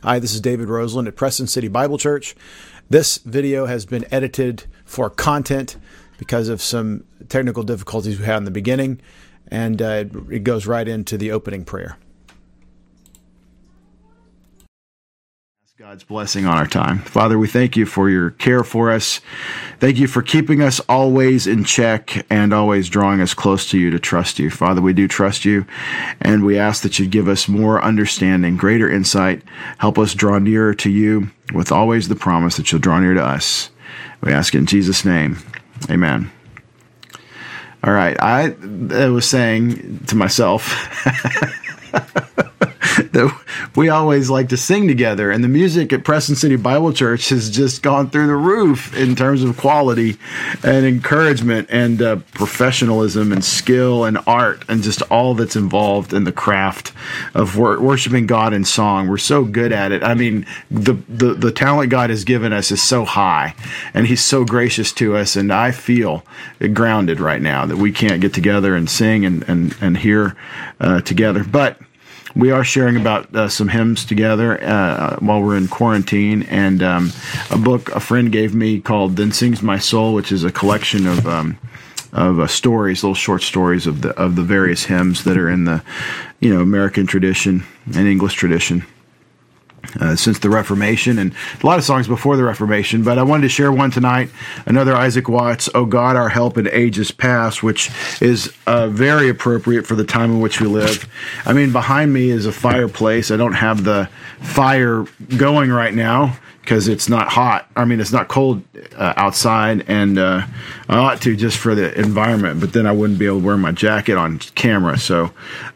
Hi, this is David Roseland at Preston City Bible Church. This video has been edited for content because of some technical difficulties we had in the beginning, and it goes right into the opening prayer. God's blessing on our time. Father, we thank you for your care for us. Thank you for keeping us always in check and always drawing us close to you to trust you. Father, we do trust you, and we ask that you give us more understanding, greater insight. Help us draw nearer to you with always the promise that you'll draw near to us. We ask in Jesus' name. Amen. All right. I was saying to myself that we always like to sing together, and the music at Preston City Bible Church has just gone through the roof in terms of quality and encouragement and professionalism and skill and art and just all that's involved in the craft of worshiping God in song. We're so good at it. I mean, the talent God has given us is so high, and He's so gracious to us, and I feel grounded right now that we can't get together and sing and hear together. But we are sharing about some hymns together while we're in quarantine, and a book a friend gave me called "Then Sings My Soul," which is a collection of stories, little short stories of the various hymns that are in the American tradition and English tradition since the Reformation, and a lot of songs before the Reformation. But I wanted to share one tonight, another Isaac Watts, "O God, Our Help in Ages Past," which is very appropriate for the time in which we live. I mean, behind me is a fireplace. I don't have the fire going right now because it's not hot. I mean, it's not cold outside, and I ought to just for the environment, but then I wouldn't be able to wear my jacket on camera. So,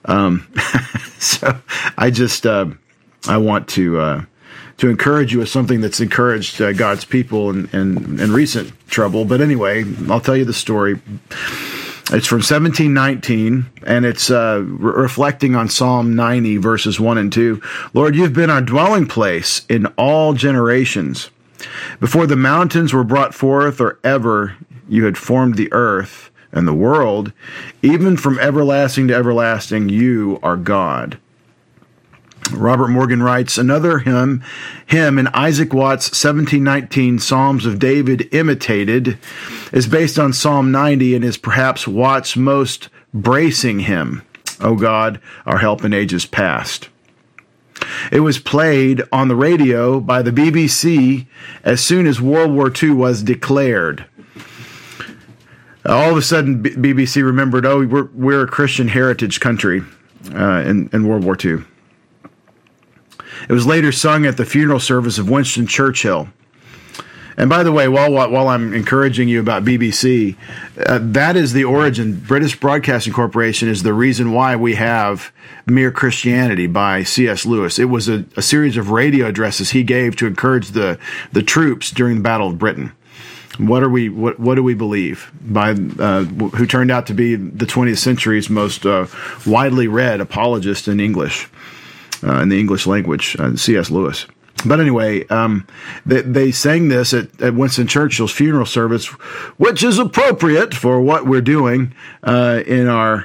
so I just I want to encourage you with something that's encouraged God's people in recent trouble. But anyway, I'll tell you the story. It's from 1719, and it's reflecting on Psalm 90, verses 1 and 2. "Lord, you've been our dwelling place in all generations. Before the mountains were brought forth, or ever you had formed the earth and the world, even from everlasting to everlasting, you are God." Robert Morgan writes, another hymn in Isaac Watts' 1719 Psalms of David imitated is based on Psalm 90 and is perhaps Watts' most bracing hymn, "O God, Our Help in Ages Past." It was played on the radio by the BBC as soon as World War II was declared. All of a sudden, BBC remembered, we're a Christian heritage country in World War II. It was later sung at the funeral service of Winston Churchill. And by the way, while I'm encouraging you about BBC, that is the origin. British Broadcasting Corporation is the reason why we have Mere Christianity by C.S. Lewis. It was a series of radio addresses he gave to encourage the troops during the Battle of Britain. What do we believe? By who turned out to be the 20th century's most widely read apologist in English. In the English language, C.S. Lewis. But anyway, they sang this at Winston Churchill's funeral service, which is appropriate for what we're doing in our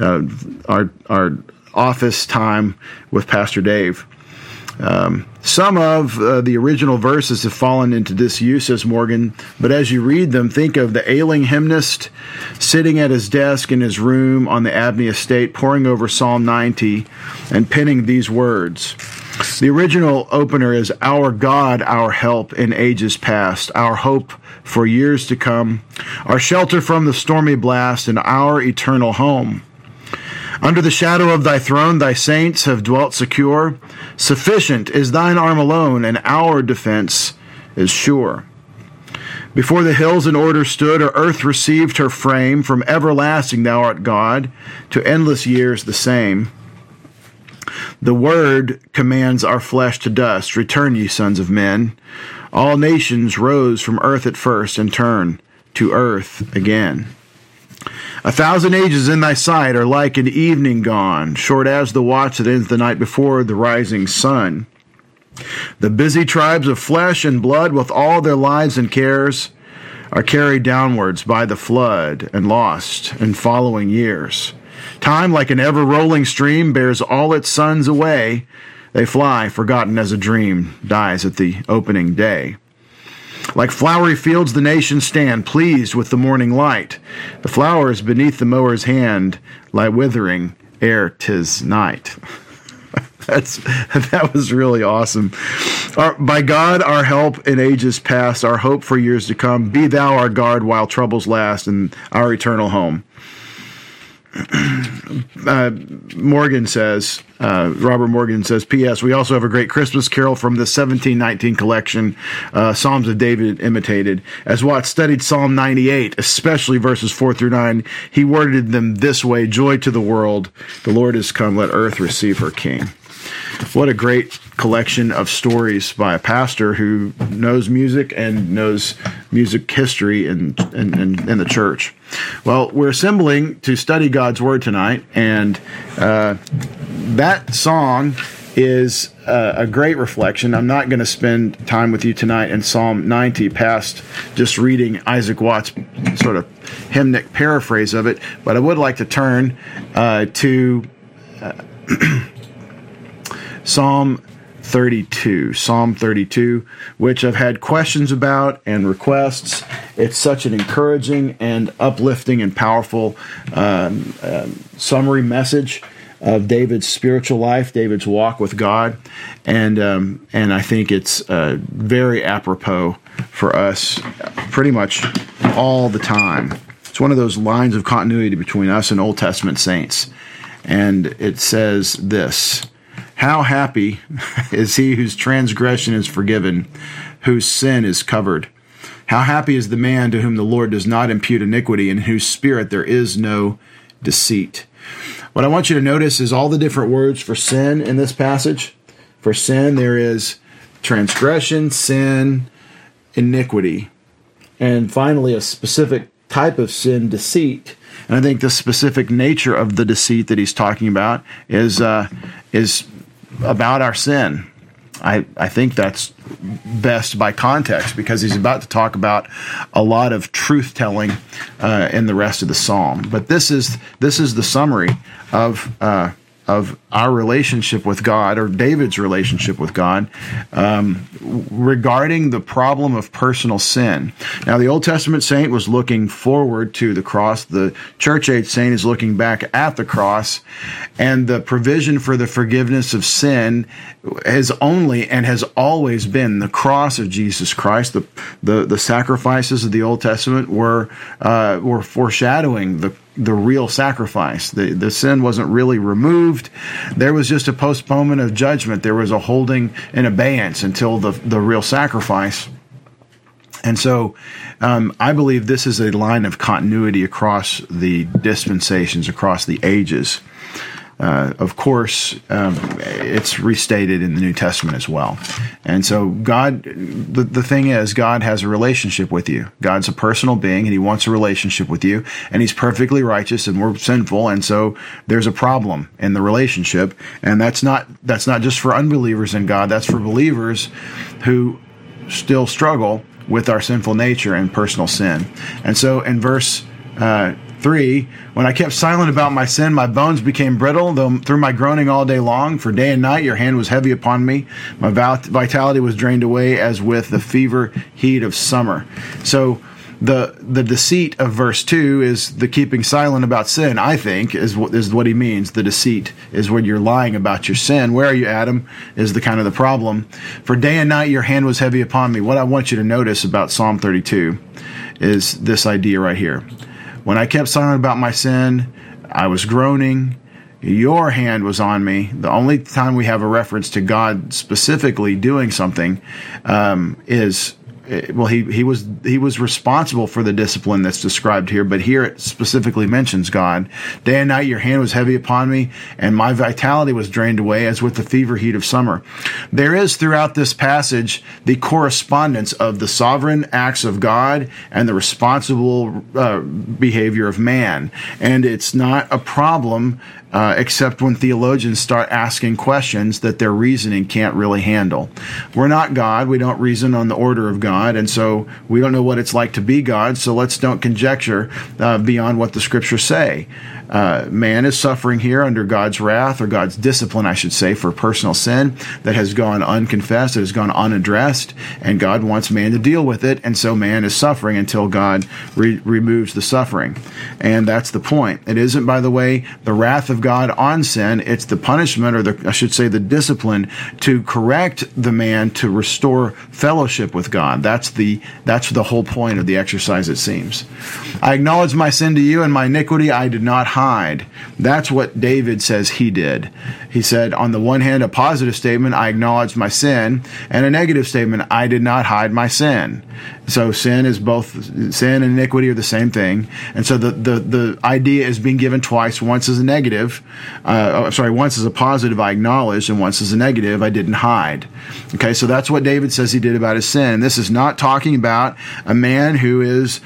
office time with Pastor Dave. Some of the original verses have fallen into disuse, says Morgan, but as you read them, think of the ailing hymnist sitting at his desk in his room on the Abney estate, poring over Psalm 90 and penning these words. The original opener is, "Our God, our help in ages past, our hope for years to come, our shelter from the stormy blast, and our eternal home. Under the shadow of thy throne, thy saints have dwelt secure. Sufficient is thine arm alone, and our defense is sure. Before the hills in order stood, or earth received her frame, from everlasting thou art God, to endless years the same. The word commands our flesh to dust. Return, ye sons of men. All nations rose from earth at first, and turn to earth again. 1,000 ages in thy sight are like an evening gone, short as the watch that ends the night before the rising sun. The busy tribes of flesh and blood, with all their lives and cares, are carried downwards by the flood and lost in following years. Time, like an ever-rolling stream, bears all its sons away. They fly, forgotten as a dream dies at the opening day. Like flowery fields the nations stand, pleased with the morning light. The flowers beneath the mower's hand lie withering ere 'tis night. That was really awesome. By God, our help in ages past, our hope for years to come, be thou our guard while troubles last and our eternal home. Morgan says, Robert Morgan says, P.S. We also have a great Christmas carol from the 1719 collection, Psalms of David imitated. As Watts studied Psalm 98, especially verses 4 through 9, he worded them this way: joy to the world, the Lord is come, let earth receive her King. What a great collection of stories by a pastor who knows music and knows music history in the church. Well, we're assembling to study God's Word tonight, and that song is a great reflection. I'm not going to spend time with you tonight in Psalm 90 past just reading Isaac Watts' sort of hymnic paraphrase of it, but I would like to turn to Psalm 32, which I've had questions about and requests. It's such an encouraging and uplifting and powerful summary message of David's spiritual life, David's walk with God, and I think it's very apropos for us pretty much all the time. It's one of those lines of continuity between us and Old Testament saints, and it says this: how happy is he whose transgression is forgiven, whose sin is covered. How happy is the man to whom the Lord does not impute iniquity, in whose spirit there is no deceit. What I want you to notice is all the different words for sin in this passage. For sin, there is transgression, sin, iniquity, and finally a specific type of sin, deceit. And I think the specific nature of the deceit that he's talking about is about our sin. I think that's best by context, because he's about to talk about a lot of truth-telling in the rest of the psalm. But this is the summary of our relationship with God, or David's relationship with God, regarding the problem of personal sin. Now, the Old Testament saint was looking forward to the cross. The church age saint is looking back at the cross, and the provision for the forgiveness of sin has only and has always been the cross of Jesus Christ. The sacrifices of the Old Testament were foreshadowing the real sacrifice. The sin wasn't really removed. There was just a postponement of judgment. There was a holding in abeyance until the real sacrifice. And so I believe this is a line of continuity across the dispensations, across the ages. Of course, it's restated in the New Testament as well. And so God, the thing is, God has a relationship with you. God's a personal being, and he wants a relationship with you, and he's perfectly righteous, and we're sinful, and so there's a problem in the relationship. And that's not just for unbelievers in God, that's for believers who still struggle with our sinful nature and personal sin. And so in verse 3, when I kept silent about my sin, my bones became brittle, though through my groaning all day long. For day and night your hand was heavy upon me. My vitality was drained away as with the fever heat of summer. So the deceit of verse 2 is the keeping silent about sin, I think, is what he means. The deceit is when you're lying about your sin. Where are you, Adam, is the kind of the problem. For day and night your hand was heavy upon me. What I want you to notice about Psalm 32 is this idea right here. When I kept silent about my sin, I was groaning. Your hand was on me. The only time we have a reference to God specifically doing something is, well, he was responsible for the discipline that's described here, but here it specifically mentions God. Day and night your hand was heavy upon me, and my vitality was drained away as with the fever heat of summer. There is throughout this passage the correspondence of the sovereign acts of God and the responsible behavior of man. And it's not a problem except when theologians start asking questions that their reasoning can't really handle. We're not God. We don't reason on the order of God, and so we don't know what it's like to be God, so let's don't conjecture beyond what the Scriptures say. Man is suffering here under God's wrath, or God's discipline, I should say, for personal sin that has gone unconfessed, that has gone unaddressed, and God wants man to deal with it, and so man is suffering until God removes the suffering. And that's the point. It isn't, by the way, the wrath of God on sin. It's the punishment, or I should say the discipline, to correct the man, to restore fellowship with God. That's the whole point of the exercise, it seems. I acknowledge my sin to you, and my iniquity I did not hide. That's what David says he did. He said, on the one hand, a positive statement, I acknowledged my sin, and a negative statement, I did not hide my sin. So sin and iniquity are the same thing. And so the idea is being given twice. Once as a negative, once as a positive, I acknowledged, and once as a negative, I didn't hide. Okay, so that's what David says he did about his sin. And this is not talking about a man who is,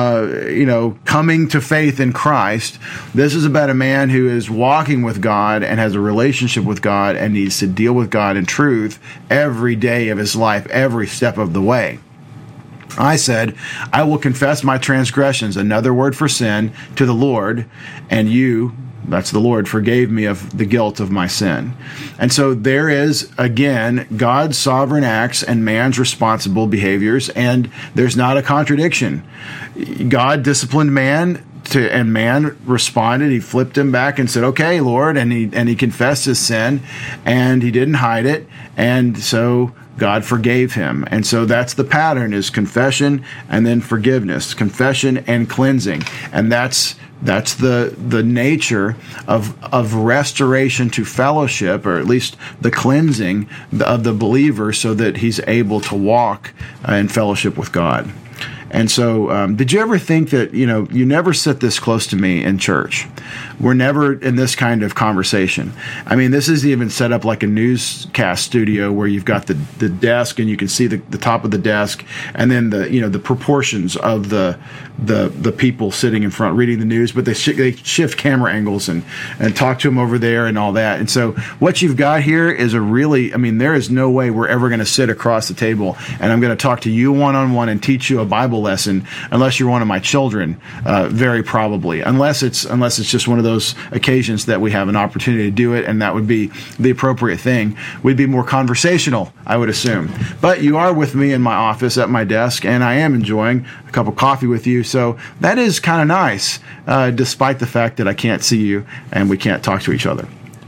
coming to faith in Christ. This is about a man who is walking with God and has a relationship with God and needs to deal with God in truth every day of his life, every step of the way. I said, I will confess my transgressions, another word for sin, to the Lord, and you, that's the Lord, forgave me of the guilt of my sin. And so there is, again, God's sovereign acts and man's responsible behaviors, and there's not a contradiction. God disciplined man, and man responded. He flipped him back and said, okay, Lord, and he confessed his sin, and he didn't hide it, and so God forgave him. And so that's the pattern, is confession and then forgiveness, confession and cleansing. And that's the nature of restoration to fellowship, or at least the cleansing of the believer, so that he's able to walk in fellowship with God. And so, did you ever think that, you never sit this close to me in church? We're never in this kind of conversation. I mean, this is even set up like a newscast studio where you've got the desk, and you can see the top of the desk, and then the proportions of the people sitting in front reading the news, but they shift camera angles and talk to them over there and all that. And so what you've got here is there is no way we're ever going to sit across the table and I'm going to talk to you one-on-one and teach you a Bible lesson, unless you're one of my children, very probably, unless it's just one of those occasions that we have an opportunity to do it, and that would be the appropriate thing. We'd be more conversational, I would assume. But you are with me in my office at my desk, and I am enjoying a cup of coffee with you, so that is kind of nice, despite the fact that I can't see you and we can't talk to each other.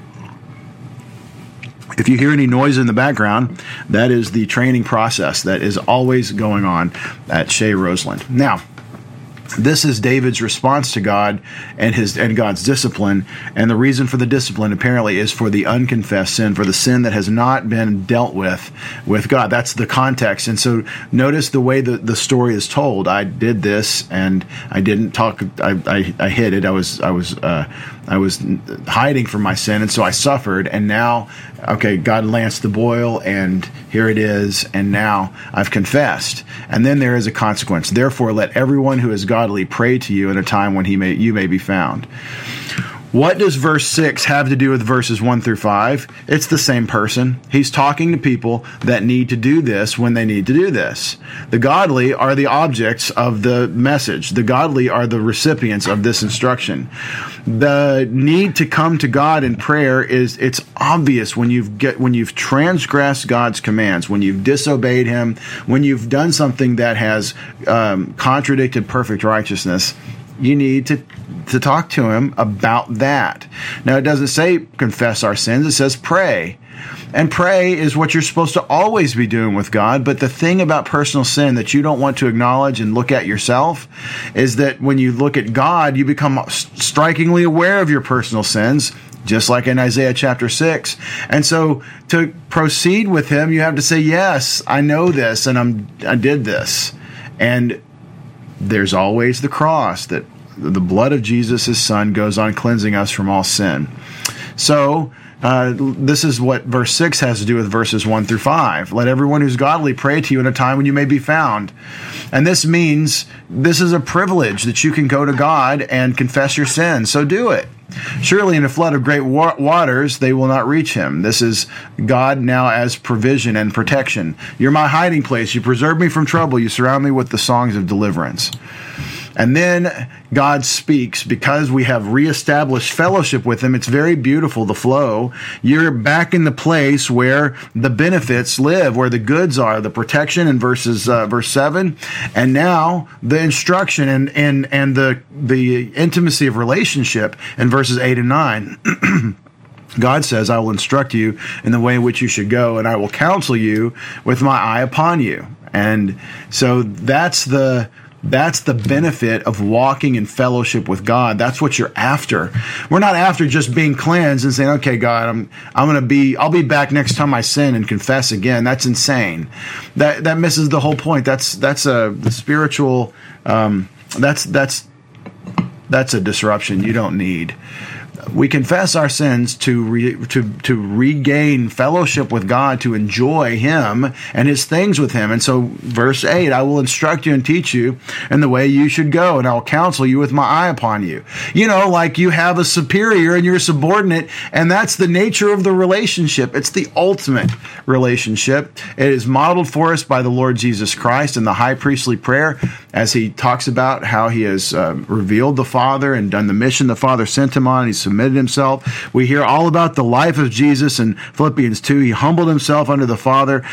If you hear any noise in the background, that is the training process that is always going on at Shea Roseland. Now, this is David's response to God and God's discipline, and the reason for the discipline apparently is for the unconfessed sin, for the sin that has not been dealt with God. That's the context. And so notice the way the story is told. I did this, and I didn't talk. I hid it. I was hiding from my sin, and so I suffered. And now, okay, God lanced the boil, and here it is, and now I've confessed. And then there is a consequence. Therefore, let everyone who is godly pray to you in a time when you may be found. What does verse 6 have to do with verses 1 through 5? It's the same person. He's talking to people that need to do this when they need to do this. The godly are the objects of the message. The godly are the recipients of this instruction. The need to come to God in prayer it's obvious when you've transgressed God's commands, when you've disobeyed Him, when you've done something that has contradicted perfect righteousness. You need to talk to Him about that. Now, it doesn't say confess our sins. It says pray. And pray is what you're supposed to always be doing with God. But the thing about personal sin that you don't want to acknowledge and look at yourself is that when you look at God, you become strikingly aware of your personal sins, just like in Isaiah chapter 6. And so to proceed with Him, you have to say, yes, I know this, and I did this. And there's always the cross, that the blood of Jesus, His Son, goes on cleansing us from all sin. So this is what verse 6 has to do with verses 1 through 5. Let everyone who's godly pray to you in a time when you may be found. And this means this is a privilege that you can go to God and confess your sins. So do it. Surely in a flood of great waters, they will not reach him. This is God now as provision and protection. You're my hiding place. You preserve me from trouble. You surround me with the songs of deliverance. And then God speaks because we have reestablished fellowship with him. It's very beautiful, the flow. You're back in the place where the benefits live, where the goods are, the protection in verse 7, and now the instruction and the intimacy of relationship in verses 8 and 9. God says, I will instruct you in the way in which you should go, and I will counsel you with my eye upon you. And so that's the benefit of walking in fellowship with God. That's what you're after. We're not after just being cleansed and saying, okay, God, I'll be back next time I sin and confess again. That's insane. That misses the whole point. That's the spiritual, that's a disruption you don't need. We confess our sins to regain fellowship with God, to enjoy him and his things with him. And so verse 8, I will instruct you and teach you in the way you should go, and I will counsel you with my eye upon you. You know, like you have a superior and you're subordinate, and that's the nature of the relationship. It's the ultimate relationship. It is modeled for us by the Lord Jesus Christ in the high priestly prayer, as he talks about how he has revealed the Father and done the mission the Father sent him on. He's submitted himself. We hear all about the life of Jesus in Philippians 2. He humbled himself under the Father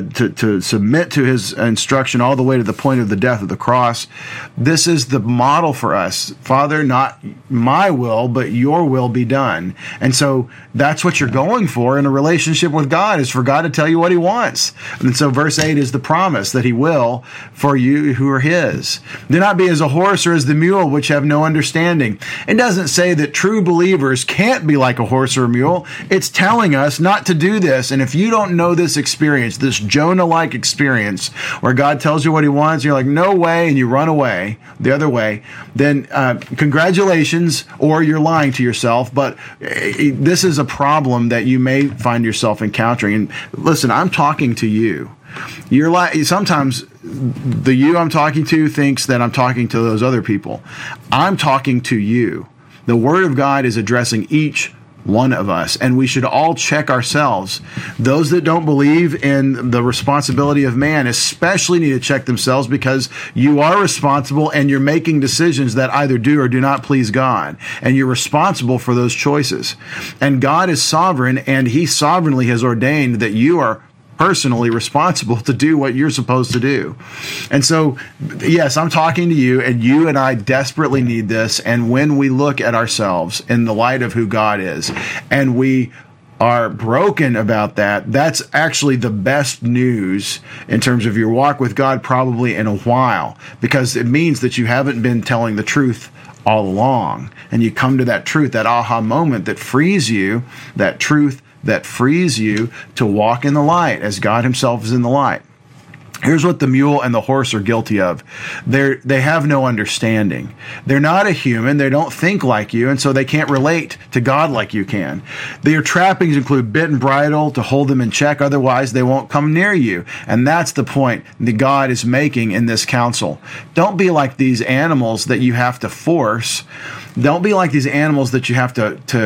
to submit to his instruction all the way to the point of the death of the cross. This is the model for us. Father, not my will, but your will be done. And so that's what you're going for in a relationship with God, is for God to tell you what he wants. And so verse 8 is the promise that he will for you who are his. Do not be as a horse or as the mule, which have no understanding. It doesn't say that true believers can't be like a horse or a mule. It's telling us not to do this. And if you don't know this experience, this Jonah-like experience where God tells you what he wants, you're like, no way, and you run away the other way, then congratulations, or you're lying to yourself. But this is a problem that you may find yourself encountering. And listen, I'm talking to you. You're like, sometimes the you I'm talking to thinks that I'm talking to those other people. I'm talking to you. The Word of God is addressing each one of us, and we should all check ourselves. Those that don't believe in the responsibility of man especially need to check themselves, because you are responsible and you're making decisions that either do or do not please God, and you're responsible for those choices. And God is sovereign, and he sovereignly has ordained that you are personally responsible to do what you're supposed to do. And so, yes, I'm talking to you, and you and I desperately need this. And when we look at ourselves in the light of who God is, and we are broken about that, that's actually the best news in terms of your walk with God probably in a while, because it means that you haven't been telling the truth all along. And you come to that truth, that aha moment that frees you, that truth that frees you to walk in the light as God himself is in the light. Here's what the mule and the horse are guilty of. They have no understanding. They're not a human. They don't think like you, and so they can't relate to God like you can. Their trappings include bit and bridle to hold them in check. Otherwise, they won't come near you. And that's the point that God is making in this counsel. Don't be like these animals that you have to force. Don't be like these animals that you have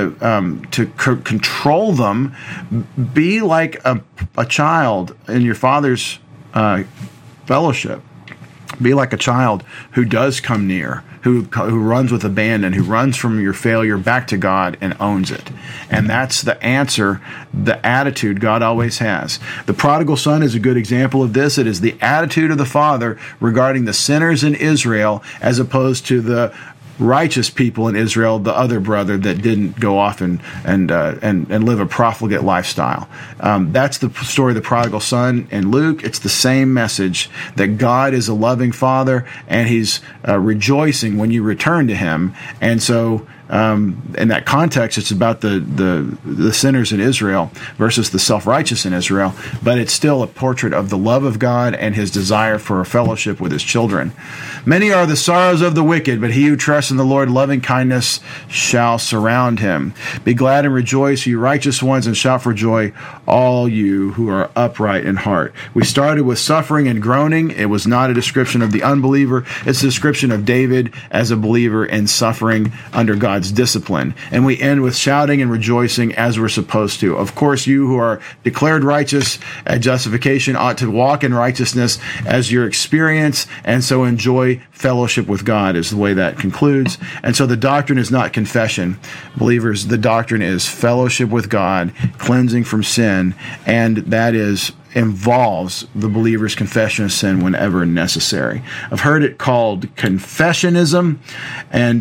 to control them. Be like a child in your Father's fellowship. Be like a child who does come near, who runs with abandon, who runs from your failure back to God and owns it. And that's the answer, the attitude God always has. The prodigal son is a good example of this. It is the attitude of the Father regarding the sinners in Israel, as opposed to the righteous people in Israel, the other brother that didn't go off and live a profligate lifestyle. That's the story of the prodigal son in Luke. It's the same message, that God is a loving Father, and he's rejoicing when you return to him. And so in that context, it's about the sinners in Israel versus the self-righteous in Israel, but it's still a portrait of the love of God and his desire for a fellowship with his children. Many are the sorrows of the wicked, but he who trusts in the Lord, loving kindness shall surround him. Be glad and rejoice, you righteous ones, and shout for joy, all you who are upright in heart. We started with suffering and groaning. It was not a description of the unbeliever. It's a description of David as a believer in suffering under God's God's discipline. And we end with shouting and rejoicing as we're supposed to. Of course, you who are declared righteous at justification ought to walk in righteousness as your experience, and so enjoy fellowship with God is the way that concludes. And so the doctrine is not confession. Believers, the doctrine is fellowship with God, cleansing from sin, and that involves the believer's confession of sin whenever necessary. I've heard it called confessionism, and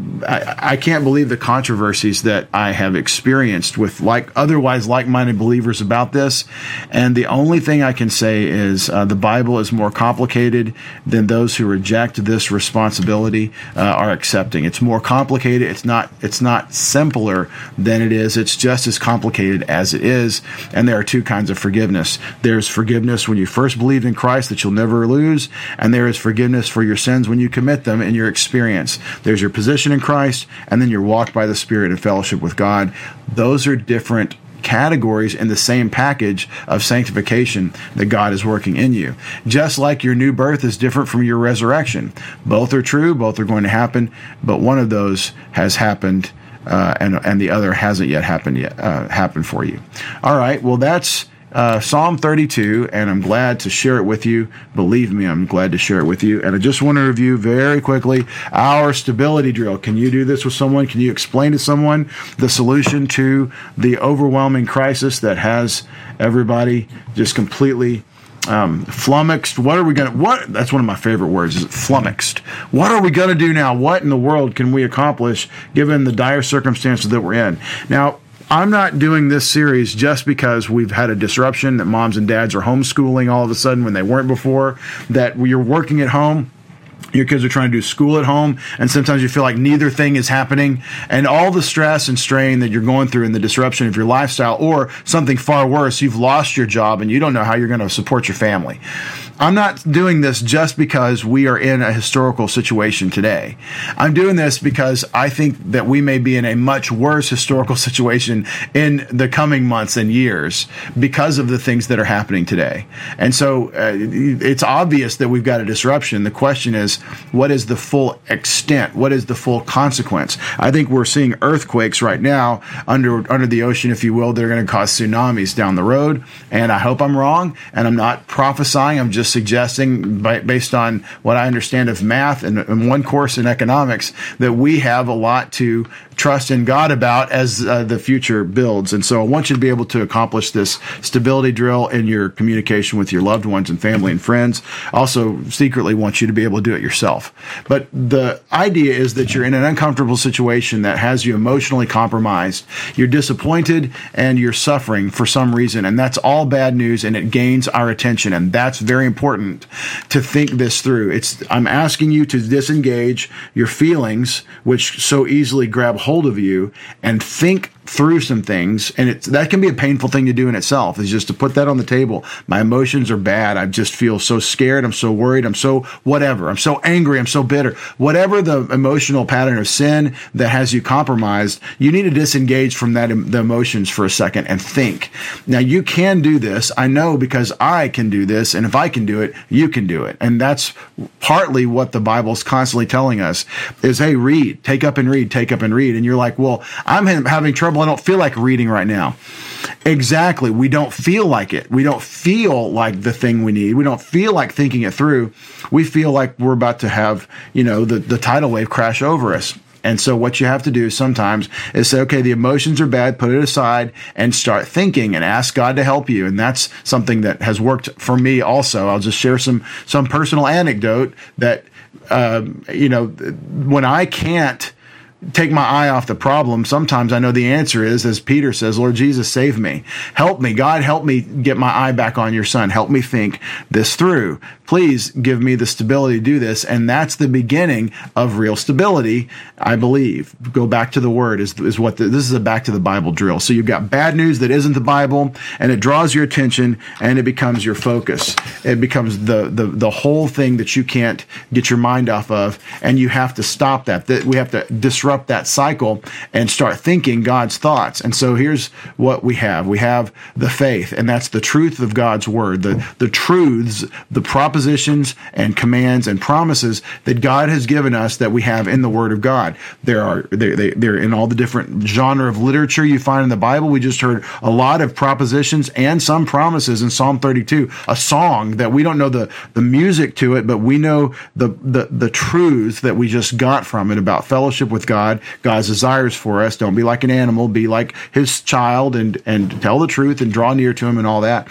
I can't believe the controversies that I have experienced with otherwise like-minded believers about this. And the only thing I can say is the Bible is more complicated than those who reject this responsibility are accepting. It's more complicated. It's not simpler than it is. It's just as complicated as it is. And there are two kinds of forgiveness. There's forgiveness when you first believed in Christ that you'll never lose, and there is forgiveness for your sins when you commit them in your experience. There's your position in Christ, and then your walk by the Spirit in fellowship with God. Those are different categories in the same package of sanctification that God is working in you. Just like your new birth is different from your resurrection. Both are true, both are going to happen, but one of those has happened and the other hasn't yet happened for you. All right, well, that's Psalm 32, and I'm glad to share it with you. Believe me, I'm glad to share it with you. And I just want to review very quickly our stability drill. Can you do this with someone? Can you explain to someone the solution to the overwhelming crisis that has everybody just completely flummoxed? That's one of my favorite words, is flummoxed. What are we going to do now? What in the world can we accomplish given the dire circumstances that we're in? Now, I'm not doing this series just because we've had a disruption, that moms and dads are homeschooling all of a sudden when they weren't before, that you're working at home. Your kids are trying to do school at home, and sometimes you feel like neither thing is happening, and all the stress and strain that you're going through and the disruption of your lifestyle, or something far worse, you've lost your job and you don't know how you're going to support your family. I'm not doing this just because we are in a historical situation today. I'm doing this because I think that we may be in a much worse historical situation in the coming months and years because of the things that are happening today. And so it's obvious that we've got a disruption. The question is, what is the full extent? What is the full consequence? I think we're seeing earthquakes right now under the ocean, if you will, that are going to cause tsunamis down the road. And I hope I'm wrong, and I'm not prophesying. I'm just suggesting, based on what I understand of math and one course in economics, that we have a lot to trust in God about as the future builds. And so I want you to be able to accomplish this stability drill in your communication with your loved ones and family and friends. Also, secretly want you to be able to do it yourself. But the idea is that you're in an uncomfortable situation that has you emotionally compromised. You're disappointed and you're suffering for some reason. And that's all bad news, and it gains our attention. And that's very important to think this through. I'm asking you to disengage your feelings, which so easily grab hold of you, and think through some things. And that can be a painful thing to do in itself, is just to put that on the table. My emotions are bad. I just feel so scared. I'm so worried. I'm so whatever. I'm so angry. I'm so bitter. Whatever the emotional pattern of sin that has you compromised, you need to disengage from the emotions for a second and think. Now, you can do this. I know, because I can do this. And if I can do it, you can do it. And that's partly what the Bible's constantly telling us is, hey, read, take up and read, take up and read. And you're like, well, I'm having trouble. I don't feel like reading right now. Exactly. We don't feel like it. We don't feel like the thing we need. We don't feel like thinking it through. We feel like we're about to have, the tidal wave crash over us. And so what you have to do sometimes is say, okay, the emotions are bad, put it aside and start thinking and ask God to help you. And that's something that has worked for me also. I'll just share some personal anecdote that, when I can't take my eye off the problem, sometimes I know the answer is, as Peter says, Lord Jesus, save me. Help me. God, help me get my eye back on your son. Help me think this through. Please give me the stability to do this. And that's the beginning of real stability, I believe. Go back to the word is what this is a back to the Bible drill. So you've got bad news that isn't the Bible, and it draws your attention, and it becomes your focus. It becomes the whole thing that you can't get your mind off of, and you have to stop that. We have to disrupt disrupt that cycle and start thinking God's thoughts. And so here's what we have. We have the faith, and that's the truth of God's word, the truths, the propositions and commands and promises that God has given us that we have in the word of God. They're in all the different genre of literature you find in the Bible. We just heard a lot of propositions and some promises in Psalm 32, a song that we don't know the music to it, but we know the truths that we just got from it about fellowship with God, God's desires for us. Don't be like an animal, be like his child and tell the truth and draw near to him and all that.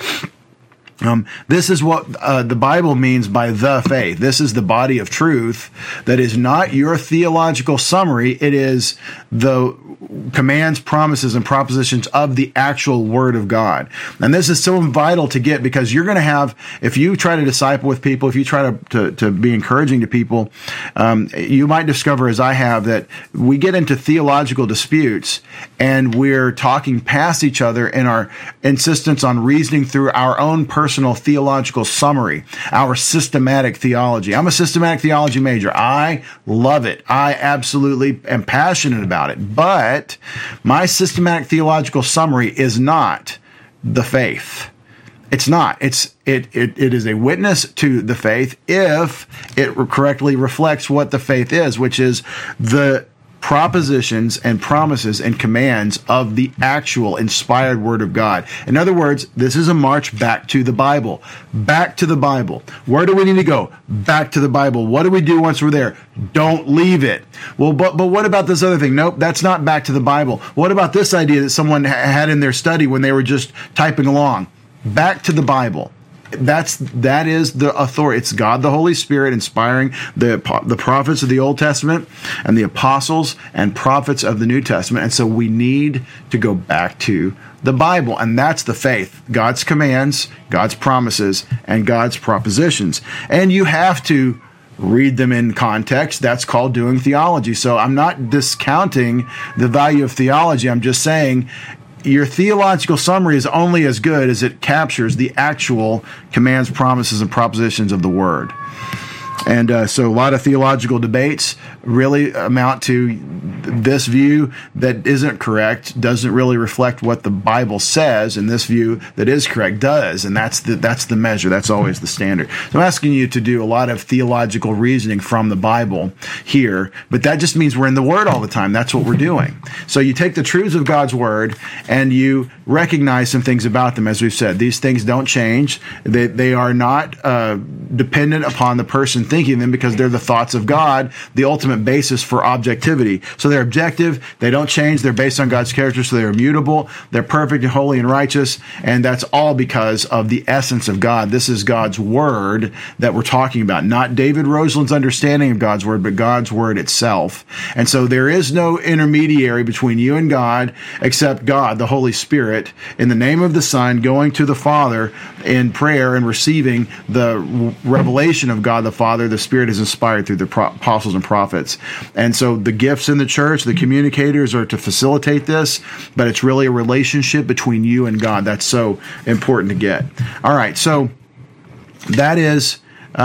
This is what the Bible means by the faith. This is the body of truth that is not your theological summary. It is the commands, promises, and propositions of the actual Word of God. And this is so vital to get, because you're going to have, if you try to disciple with people, if you try to be encouraging to people, you might discover, as I have, that we get into theological disputes and we're talking past each other in our insistence on reasoning through our own personal theological summary, our systematic theology. I'm a systematic theology major. I love it. I absolutely am passionate about it. But my systematic theological summary is not the faith. It's not. It is a witness to the faith if it correctly reflects what the faith is, which is the propositions and promises and commands of the actual inspired Word of God. In other words, this is a march back to the Bible. Back to the Bible. Where do we need to go? Back to the Bible. What do we do once we're there? Don't leave it. Well, but what about this other thing? Nope, that's not back to the Bible. What about this idea that someone had in their study when they were just typing along? Back to the Bible. That is the authority. It's God the Holy Spirit inspiring the prophets of the Old Testament and the apostles and prophets of the New Testament. And so we need to go back to the Bible, and that's the faith. God's commands, God's promises, and God's propositions. And you have to read them in context. That's called doing theology. So I'm not discounting the value of theology. I'm just saying your theological summary is only as good as it captures the actual commands, promises, and propositions of the Word. And so a lot of theological debates really amount to this view that isn't correct, doesn't really reflect what the Bible says, and this view that is correct does, and that's the measure. That's always the standard. So I'm asking you to do a lot of theological reasoning from the Bible here, but that just means we're in the Word all the time. That's what we're doing. So you take the truths of God's Word and you recognize some things about them. As we've said, these things don't change. They are not dependent upon the person thinking them, because they're the thoughts of God, the ultimate basis for objectivity. So they're objective, they don't change, they're based on God's character, so they're immutable, they're perfect and holy and righteous, and that's all because of the essence of God. This is God's Word that we're talking about, not David Roseland's understanding of God's Word, but God's Word itself. And so there is no intermediary between you and God except God, the Holy Spirit, in the name of the Son, going to the Father in prayer and receiving the revelation of God the Father. The Spirit is inspired through the apostles and prophets. And so the gifts in the church, the communicators, are to facilitate this, but it's really a relationship between you and God. That's so important to get. All right, so that is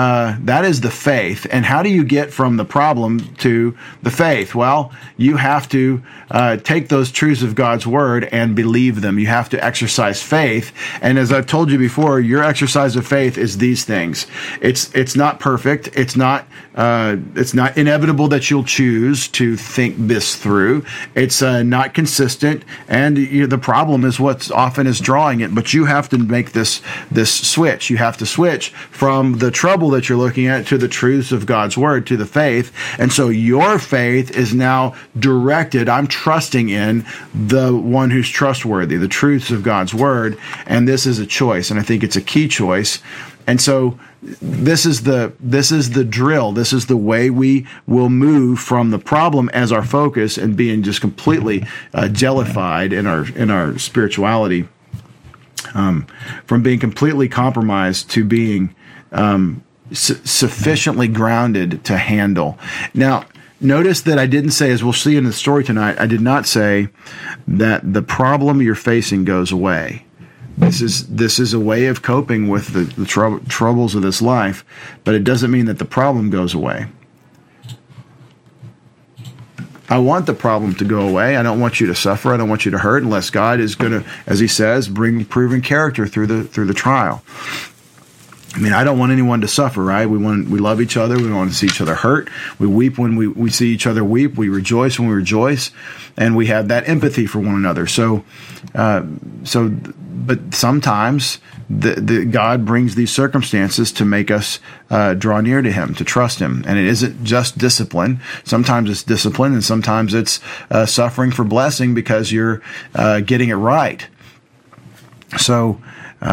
the faith. And how do you get from the problem to the faith? Well, you have to take those truths of God's Word and believe them. You have to exercise faith. And as I've told you before, your exercise of faith is these things. It's not perfect. It's not inevitable that you'll choose to think this through. It's not consistent. And the problem is what often is drawing it. But you have to make this switch. You have to switch from the trouble that you're looking at to the truths of God's Word, to the faith. And so your faith is now directed. I'm trusting in the one who's trustworthy, the truths of God's Word. And this is a choice. And I think it's a key choice. And so this is the drill. This is the way we will move from the problem as our focus and being just completely jellified in our spirituality, from being completely compromised to being sufficiently grounded to handle. Now, notice that I didn't say, as we'll see in the story tonight, I did not say that the problem you're facing goes away. This is a way of coping with the troubles of this life, but it doesn't mean that the problem goes away. I want the problem to go away. I don't want you to suffer. I don't want you to hurt unless God is going to, as he says, bring proven character through the trial. I mean, I don't want anyone to suffer, right? We love each other. We don't want to see each other hurt. We weep when we see each other weep. We rejoice when we rejoice, and we have that empathy for one another. But sometimes God brings these circumstances to make us draw near to him, to trust him. And it isn't just discipline. Sometimes it's discipline, and sometimes it's suffering for blessing because you're getting it right. So,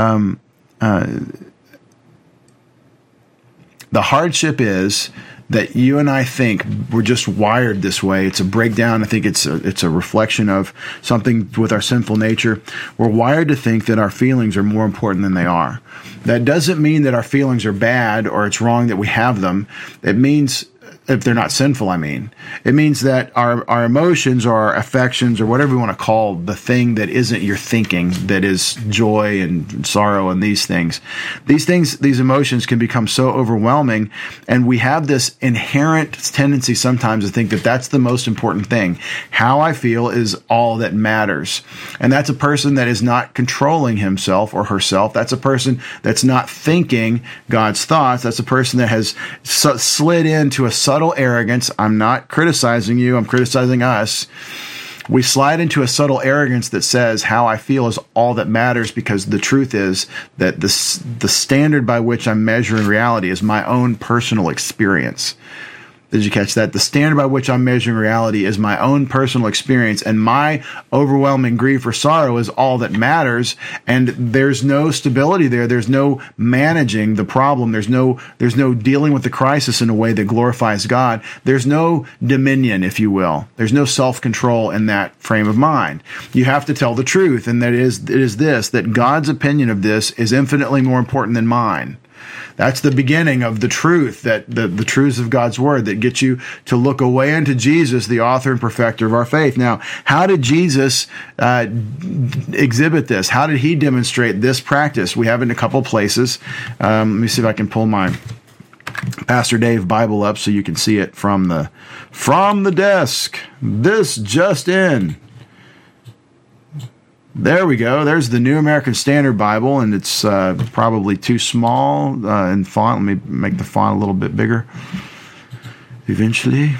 the hardship is that you and I think we're just wired this way. It's a breakdown. I think it's a reflection of something with our sinful nature. We're wired to think that our feelings are more important than they are. That doesn't mean that our feelings are bad or it's wrong that we have them. It means, if they're not sinful, it means that our emotions or our affections or whatever we want to call the thing that isn't your thinking, that is joy and sorrow and these emotions can become so overwhelming, and we have this inherent tendency sometimes to think that that's the most important thing. How I feel is all that matters. And that's a person that is not controlling himself or herself. That's a person that's not thinking God's thoughts. That's a person that has slid into a subtle arrogance. I'm not criticizing you. I'm criticizing us. We slide into a subtle arrogance that says how I feel is all that matters, because the truth is that the standard by which I'm measuring reality is my own personal experience. Did you catch that? The standard by which I'm measuring reality is my own personal experience, and my overwhelming grief or sorrow is all that matters. And there's no stability there. There's no managing the problem. There's no dealing with the crisis in a way that glorifies God. There's no dominion, if you will. There's no self-control in that frame of mind. You have to tell the truth, and it is this, that God's opinion of this is infinitely more important than mine. That's the beginning of the truth, that the truths of God's word that get you to look away unto Jesus, the author and perfecter of our faith. Now, how did Jesus exhibit this? How did he demonstrate this practice? We have it in a couple places. Let me see if I can pull my Pastor Dave Bible up so you can see it from the desk. This just in. There we go. There's the New American Standard Bible, and it's probably too small in font. Let me make the font a little bit bigger eventually.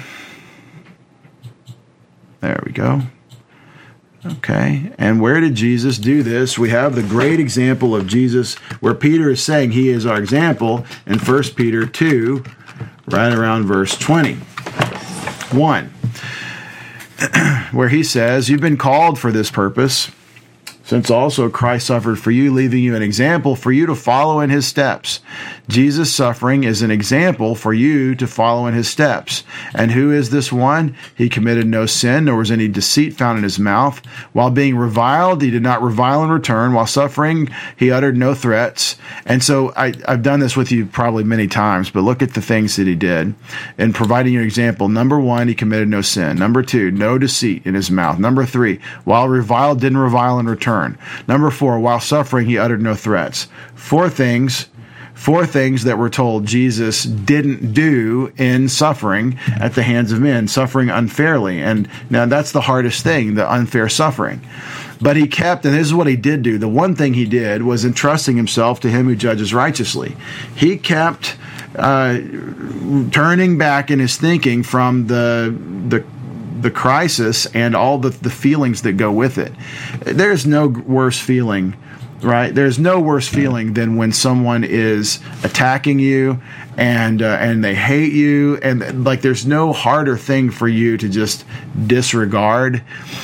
There we go. Okay. And where did Jesus do this? We have the great example of Jesus where Peter is saying he is our example in 1 Peter 2, right around verse 21, where he says, "You've been called for this purpose, since also Christ suffered for you, leaving you an example for you to follow in his steps." Jesus' suffering is an example for you to follow in his steps. And who is this one? He committed no sin, nor was any deceit found in his mouth. While being reviled, he did not revile in return. While suffering, he uttered no threats. And so I've done this with you probably many times, but look at the things that he did in providing you an example. Number one, he committed no sin. Number two, no deceit in his mouth. Number three, while reviled, didn't revile in return. Number four, while suffering, he uttered no threats. Four things that we're told Jesus didn't do in suffering at the hands of men, suffering unfairly. And now that's the hardest thing, the unfair suffering. But he kept, and this is what he did do, the one thing he did was entrusting himself to him who judges righteously. He kept turning back in his thinking from the crisis and all the feelings that go with it. There's no worse feeling, right? There's no worse feeling than when someone is attacking you and they hate you, and like there's no harder thing for you to just disregard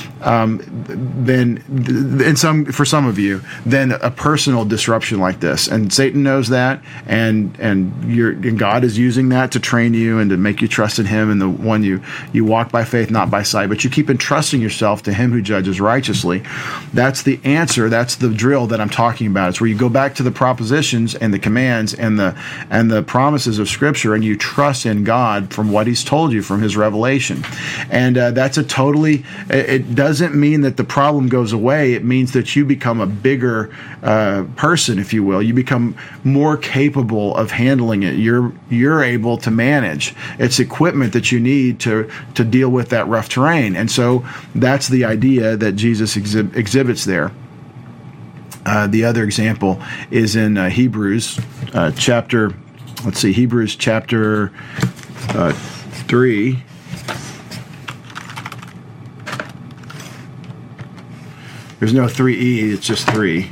for some of you than a personal disruption like this. And Satan knows that, and God is using that to train you and to make you trust in him, and the one you walk by faith, not by sight, but you keep entrusting yourself to him who judges righteously. That's the answer. That's the drill that I'm talking about. It's where you go back to the propositions and the commands and the promises of Scripture, and you trust in God from what he's told you from his revelation. And that's it does doesn't mean that the problem goes away. It means that you become a bigger person, if you will. You become more capable of handling it. You're able to manage. It's equipment that you need to deal with that rough terrain. And so that's the idea that Jesus exhibits there. The other example is in Hebrews chapter 3. There's no 3E, it's just 3.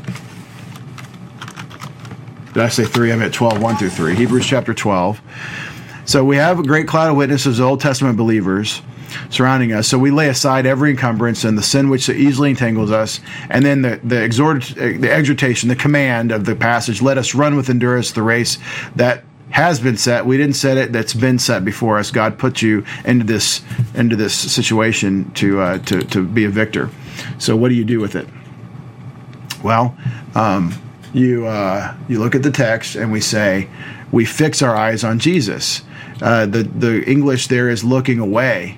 Did I say 3? I'm at 12, 1 through 3. Hebrews chapter 12. So we have a great cloud of witnesses, Old Testament believers surrounding us. So we lay aside every encumbrance and the sin which so easily entangles us. And then the exhortation, the command of the passage, let us run with endurance the race that has been set. We didn't set it. That's been set before us. God put you into this situation to be a victor. So what do you do with it? Well, you look at the text and we say we fix our eyes on Jesus. The English there is looking away.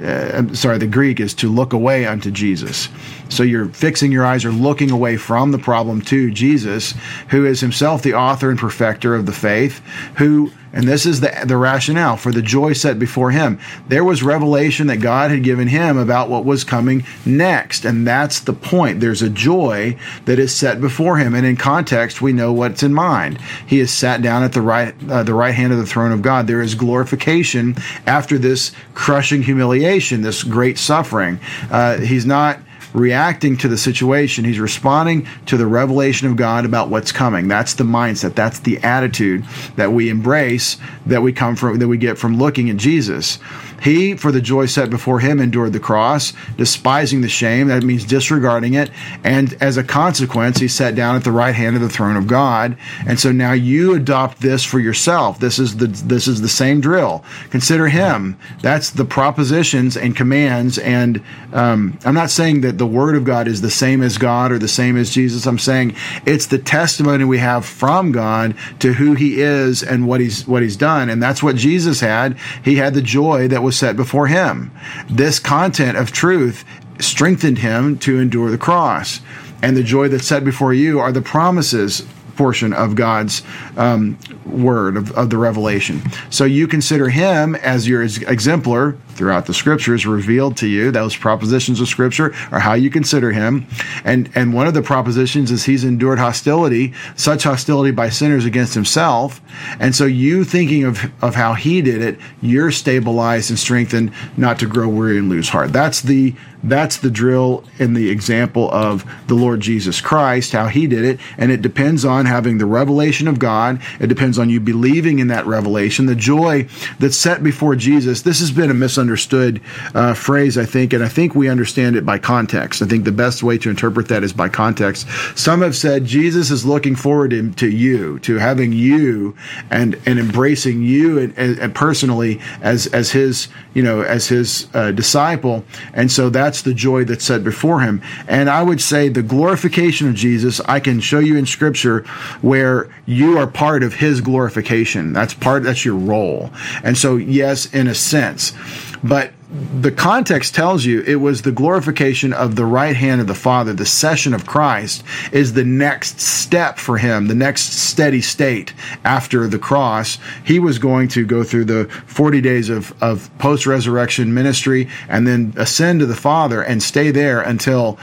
The Greek is to look away unto Jesus. So you're fixing your eyes or looking away from the problem to Jesus, who is himself the author and perfecter of the faith, and this is the rationale, for the joy set before him. There was revelation that God had given him about what was coming next, and that's the point. There's a joy that is set before him, and in context, we know what's in mind. He is sat down at the right hand of the throne of God. There is glorification after this crushing humiliation, this great suffering. He's not reacting to the situation. He's responding to the revelation of God about what's coming. That's the mindset. That's the attitude that we embrace, that we get from looking at Jesus. He, for the joy set before him, endured the cross, despising the shame. That means disregarding it. And as a consequence, he sat down at the right hand of the throne of God. And so now you adopt this for yourself. This is the same drill. Consider him. That's the propositions and commands. And I'm not saying that the word of God is the same as God or the same as Jesus. I'm saying it's the testimony we have from God to who he is and what he's done. And that's what Jesus had. He had the joy that was set before him. This content of truth strengthened him to endure the cross. And the joy that's set before you are the promises portion of God's word, of the revelation. So you consider him as your exemplar throughout the scriptures revealed to you. Those propositions of scripture are how you consider him. And one of the propositions is he's endured hostility, such hostility by sinners against himself. And so you thinking of how he did it, you're stabilized and strengthened not to grow weary and lose heart. That's the drill in the example of the Lord Jesus Christ, how he did it. And it depends on having the revelation of God. It depends on you believing in that revelation. The joy that's set before Jesus, this has been a misunderstood phrase, I think, and I think we understand it by context. I think the best way to interpret that is by context. Some have said Jesus is looking forward to you, to having you and embracing you and personally as his disciple. And so that's the joy that's set before him. And I would say the glorification of Jesus, I can show you in scripture where you are part of his glorification. That's your role. And so, yes, in a sense, but the context tells you it was the glorification of the right hand of the Father. The session of Christ is the next step for him, the next steady state after the cross. He was going to go through the 40 days of post-resurrection ministry and then ascend to the Father and stay there until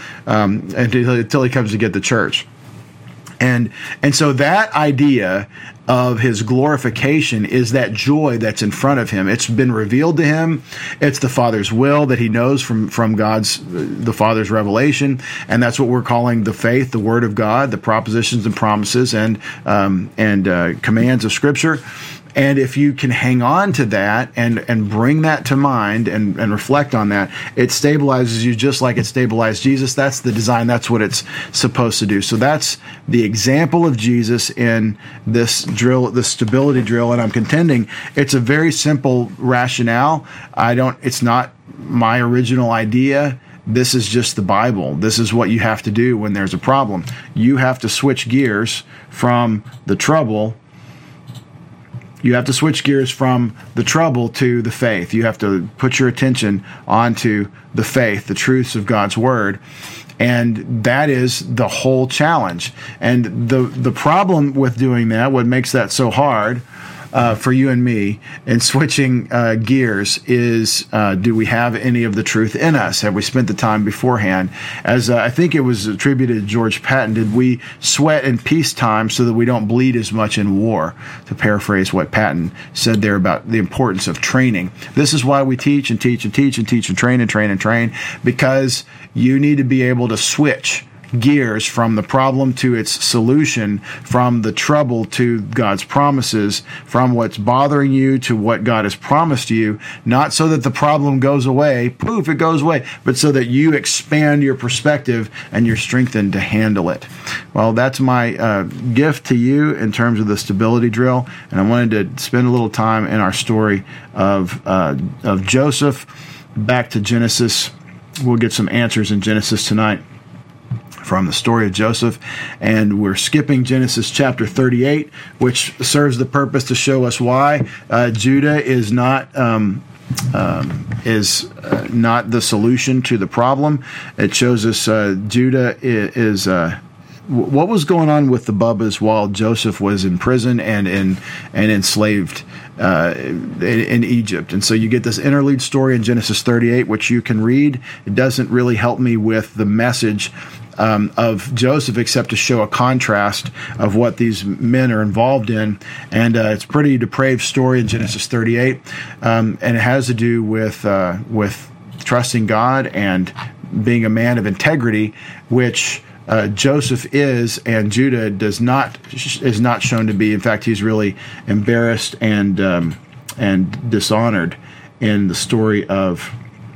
he comes to get the church. And so that idea of his glorification is that joy that's in front of him. It's been revealed to him. It's the Father's will that he knows from the Father's revelation. And that's what we're calling the faith, the Word of God, the propositions and promises and commands of Scripture. And if you can hang on to that and bring that to mind and reflect on that, it stabilizes you just like it stabilized Jesus. That's the design. That's what it's supposed to do. So that's the example of Jesus in this drill, the stability drill. And I'm contending it's a very simple rationale. It's not my original idea. This is just the Bible. This is what you have to do when there's a problem. You have to switch gears from the trouble You have to switch gears from the trouble to the faith. You have to put your attention onto the faith, the truths of God's word. And that is the whole challenge. And the problem with doing that, what makes that so hard for you and me in switching gears is, do we have any of the truth in us? Have we spent the time beforehand? As I think it was attributed to George Patton, did we sweat in peacetime so that we don't bleed as much in war? To paraphrase what Patton said there about the importance of training. This is why we teach and teach and teach and teach and train and train and train, because you need to be able to switch gears from the problem to its solution, from the trouble to God's promises, from what's bothering you to what God has promised you, not so that the problem goes away, poof, it goes away, but so that you expand your perspective and you're strengthened to handle it. Well, that's my gift to you in terms of the stability drill, and I wanted to spend a little time in our story of Joseph. Back to Genesis. We'll get some answers in Genesis tonight from the story of Joseph, and we're skipping Genesis chapter 38, which serves the purpose to show us why Judah is not not the solution to the problem. It shows us Judah is what was going on with the Bubbas while Joseph was in prison and enslaved in Egypt. And so you get this interlude story in Genesis 38, which you can read. It doesn't really help me with the message of Joseph, except to show a contrast of what these men are involved in. And it's a pretty depraved story in Genesis 38, and it has to do with trusting God and being a man of integrity, which Joseph is, and Judah is not shown to be. In fact, he's really embarrassed and dishonored in the story of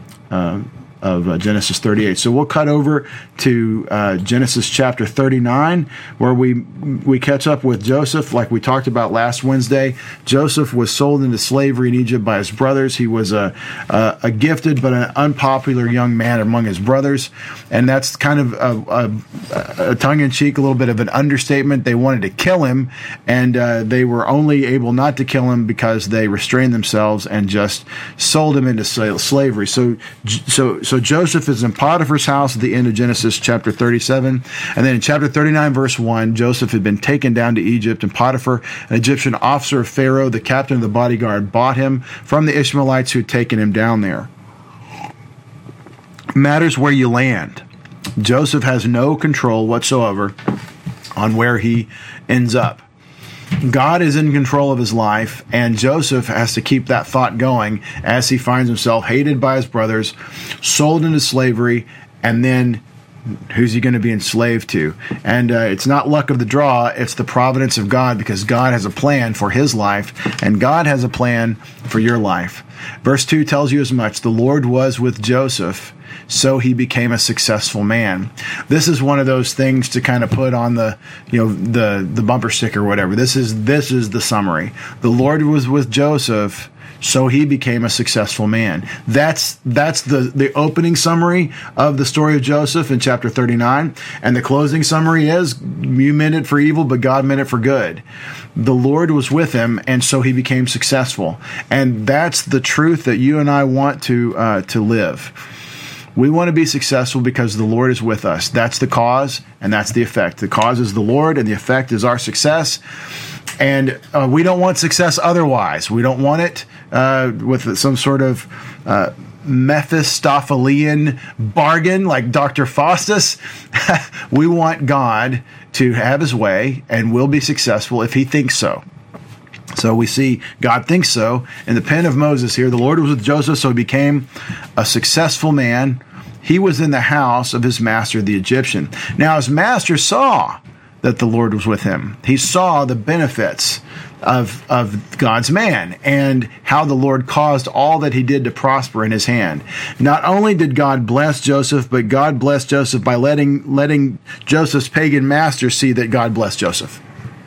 Genesis 38. So we'll cut over to Genesis chapter 39, where we catch up with Joseph, like we talked about last Wednesday. Joseph was sold into slavery in Egypt by his brothers. He was a gifted but an unpopular young man among his brothers, and that's kind of a tongue-in-cheek, a little bit of an understatement. They wanted to kill him, and they were only able not to kill him because they restrained themselves and just sold him into slavery. So Joseph is in Potiphar's house at the end of Genesis chapter 37. And then in chapter 39, verse 1, Joseph had been taken down to Egypt, and Potiphar, an Egyptian officer of Pharaoh, the captain of the bodyguard, bought him from the Ishmaelites who had taken him down there. Matters where you land. Joseph has no control whatsoever on where he ends up. God is in control of his life, and Joseph has to keep that thought going as he finds himself hated by his brothers, sold into slavery, and then who's he going to be enslaved to? And it's not luck of the draw, it's the providence of God, because God has a plan for his life, and God has a plan for your life. Verse 2 tells you as much. The Lord was with Joseph, so he became a successful man. This is one of those things to kind of put on the bumper sticker or whatever. This is the summary. The Lord was with Joseph, so he became a successful man. That's the opening summary of the story of Joseph in chapter 39. And the closing summary is, you meant it for evil, but God meant it for good. The Lord was with him, and so he became successful. And that's the truth that you and I want to live. We want to be successful because the Lord is with us. That's the cause, and that's the effect. The cause is the Lord, and the effect is our success. And we don't want success otherwise. We don't want it with some sort of Mephistophelian bargain like Dr. Faustus. We want God to have his way, and we'll be successful if he thinks so. So we see God thinks so. In the pen of Moses here, the Lord was with Joseph, so he became a successful man. He was in the house of his master, the Egyptian. Now his master saw that the Lord was with him. He saw the benefits of God's man and how the Lord caused all that he did to prosper in his hand. Not only did God bless Joseph, but God blessed Joseph by letting Joseph's pagan master see that God blessed Joseph.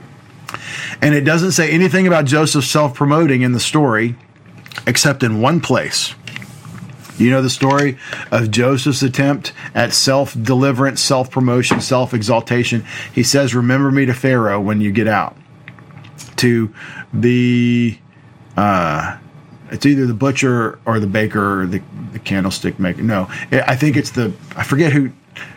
And it doesn't say anything about Joseph self-promoting in the story, except in one place. You know the story of Joseph's attempt at self-deliverance, self-promotion, self-exaltation. He says, "Remember me to Pharaoh when you get out." to the it's either the butcher or the baker or the candlestick maker. No, I think it's I forget who.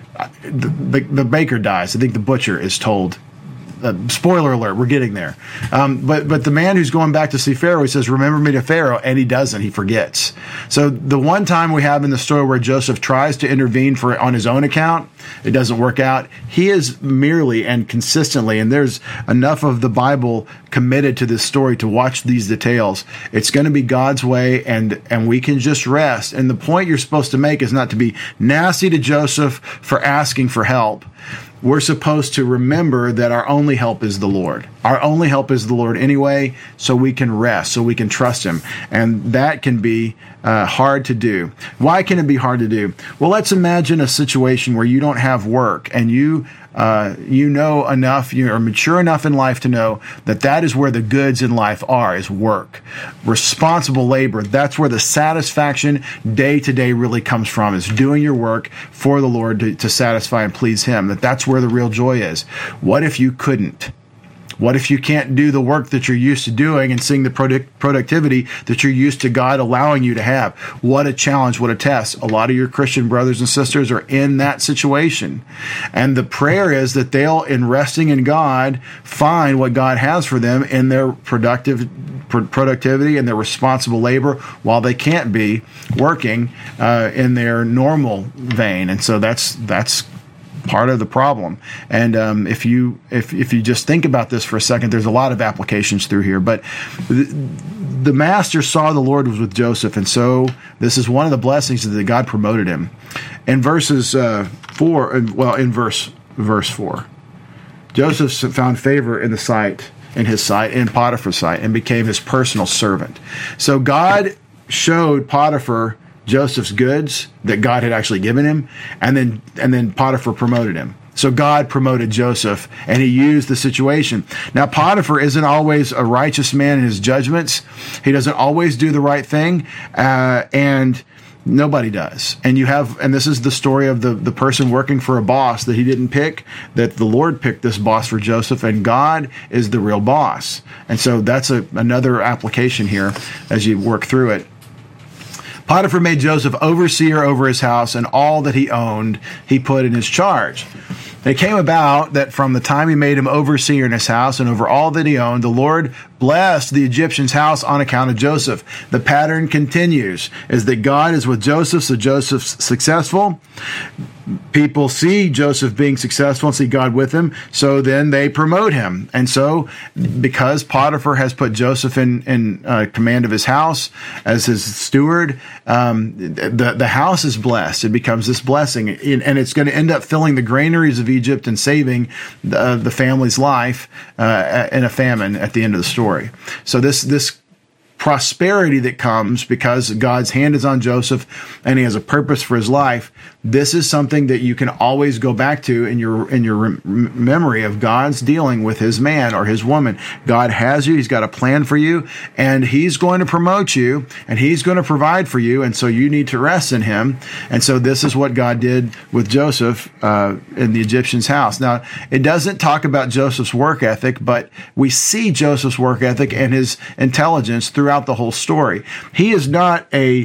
The baker dies. I think the butcher is told. Spoiler alert, we're getting there. But the man who's going back to see Pharaoh, he says, remember me to Pharaoh, and he doesn't. He forgets. So the one time we have in the story where Joseph tries to intervene on his own account, it doesn't work out. He is merely and consistently, and there's enough of the Bible committed to this story to watch these details. It's going to be God's way, and we can just rest. And the point you're supposed to make is not to be nasty to Joseph for asking for help. We're supposed to remember that our only help is the Lord. Our only help is the Lord anyway, so we can rest, so we can trust Him. And that can be hard to do. Why can it be hard to do? Well, let's imagine a situation where you don't have work and you know enough, you are mature enough in life to know that is where the goods in life are, is work. Responsible labor, that's where the satisfaction day to day really comes from, is doing your work for the Lord to satisfy and please Him. That's where the real joy is. What if you couldn't? What if you can't do the work that you're used to doing and seeing the productivity that you're used to God allowing you to have? What a challenge, what a test. A lot of your Christian brothers and sisters are in that situation. And the prayer is that they'll, in resting in God, find what God has for them in their productivity and their responsible labor while they can't be working in their normal vein. And so that's part of the problem. And if you just think about this for a second, there's a lot of applications through here. But the master saw the Lord was with Joseph, and so this is one of the blessings that God promoted him. In verses 4, well, in verse 4, Joseph found favor in his sight, in Potiphar's sight, and became his personal servant. So God showed Potiphar Joseph's goods that God had actually given him, and then Potiphar promoted him. So God promoted Joseph, and he used the situation. Now, Potiphar isn't always a righteous man in his judgments. He doesn't always do the right thing, and nobody does. And this is the story of the person working for a boss that he didn't pick, that the Lord picked this boss for Joseph, and God is the real boss. And so that's another application here as you work through it. Potiphar made Joseph overseer over his house, and all that he owned he put in his charge. It came about that from the time he made him overseer in his house and over all that he owned, the Lord blessed the Egyptian's house on account of Joseph. The pattern continues, is that God is with Joseph, so Joseph's successful. People see Joseph being successful and see God with him, so then they promote him. And so, because Potiphar has put Joseph in command of his house as his steward, the house is blessed. It becomes this blessing, and it's going to end up filling the granaries of Egypt and saving the family's life in a famine at the end of the story. So this prosperity that comes because God's hand is on Joseph and he has a purpose for his life, this is something that you can always go back to in your memory of God's dealing with his man or his woman. God has you. He's got a plan for you, and he's going to promote you, and he's going to provide for you, and so you need to rest in him. And so this is what God did with Joseph in the Egyptian's house. Now, it doesn't talk about Joseph's work ethic, but we see Joseph's work ethic and his intelligence throughout the whole story. He is not a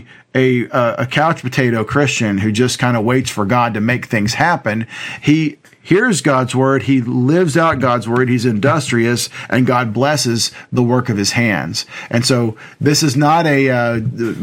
couch potato Christian who just kind of waits for God to make things happen. He hears God's word, he lives out God's word, he's industrious, and God blesses the work of his hands. And so this is not a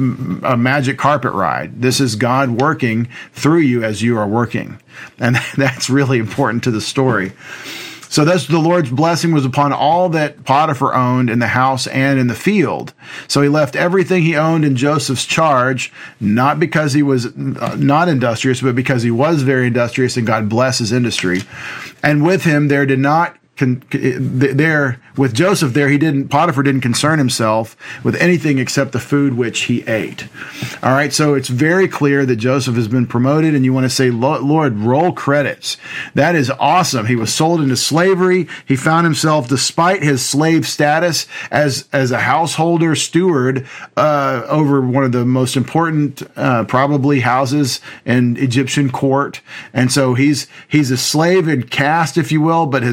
magic carpet ride. This is God working through you as you are working. And that's really important to the story. So thus the Lord's blessing was upon all that Potiphar owned in the house and in the field. So he left everything he owned in Joseph's charge, not because he was not industrious, but because he was very industrious, and God blessed his industry. And with him there did not with Joseph there, Potiphar didn't concern himself with anything except the food which he ate. All right, so it's very clear that Joseph has been promoted, and you want to say, Lord, roll credits. That is awesome. He was sold into slavery. He found himself, despite his slave status, as a householder steward over one of the most important, probably, houses in Egyptian court. And so he's a slave in caste, if you will, but his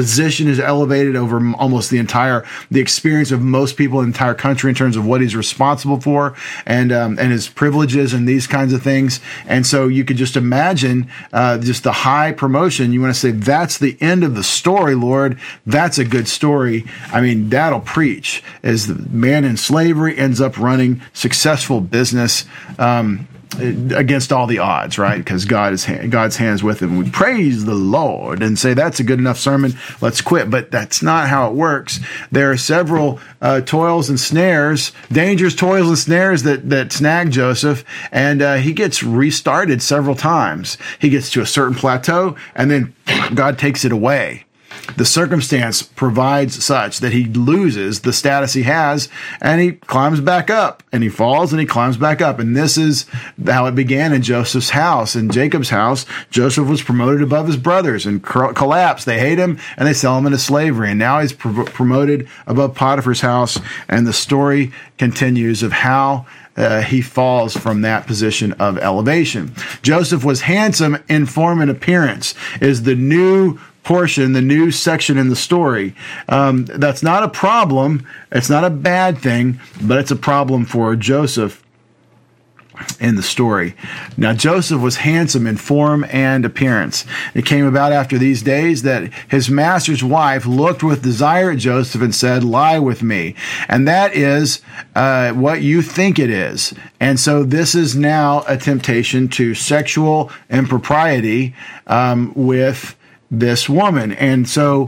position is elevated over almost the experience of most people in the entire country in terms of what he's responsible for and his privileges and these kinds of things. And so you could just imagine just the high promotion. You want to say, that's the end of the story, Lord. That's a good story. I mean, that'll preach, as the man in slavery ends up running successful business against all the odds, right? Because God's hands with him. We praise the Lord and say, that's a good enough sermon, let's quit. But that's not how it works. There are several toils and snares, dangerous toils and snares that snag Joseph, and he gets restarted several times. He gets to a certain plateau, and then God takes it away. The circumstance provides such that he loses the status he has, and he climbs back up, and he falls, and he climbs back up. And this is how it began in Joseph's house. In Jacob's house, Joseph was promoted above his brothers and collapsed. They hate him, and they sell him into slavery. And now he's promoted above Potiphar's house, and the story continues of how he falls from that position of elevation. Joseph was handsome in form and appearance, is the new portion, the new section in the story. That's not a problem. It's not a bad thing, but it's a problem for Joseph in the story. Now, Joseph was handsome in form and appearance. It came about after these days that his master's wife looked with desire at Joseph and said, lie with me. And that is what you think it is. And so this is now a temptation to sexual impropriety with this woman. And so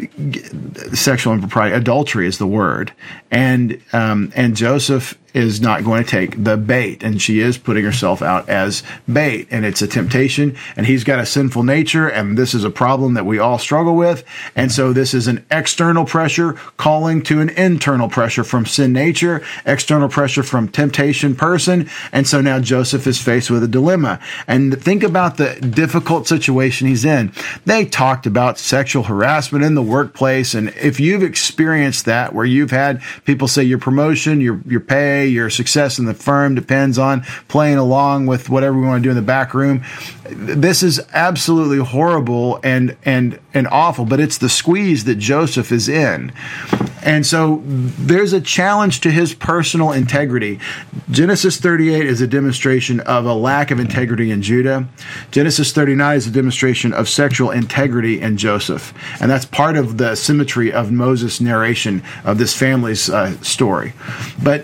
sexual impropriety, adultery is the word. And Joseph is not going to take the bait, and she is putting herself out as bait, and it's a temptation, and he's got a sinful nature, and this is a problem that we all struggle with. And so this is an external pressure calling to an internal pressure from sin nature, external pressure from temptation person. And so now Joseph is faced with a dilemma. And think about the difficult situation he's in. They talked about sexual harassment in the workplace, and if you've experienced that, where you've had people say your promotion, your pay, your success in the firm depends on playing along with whatever we want to do in the back room. This is absolutely horrible and awful, but it's the squeeze that Joseph is in. And so there's a challenge to his personal integrity. Genesis 38 is a demonstration of a lack of integrity in Judah. Genesis 39 is a demonstration of sexual integrity in Joseph. And that's part of the symmetry of Moses' narration of this family's story. But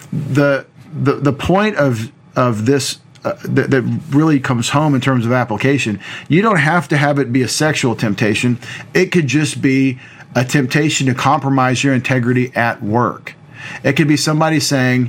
the point of this that really comes home in terms of application, you don't have to have it be a sexual temptation. It could just be a temptation to compromise your integrity at work. It could be somebody saying,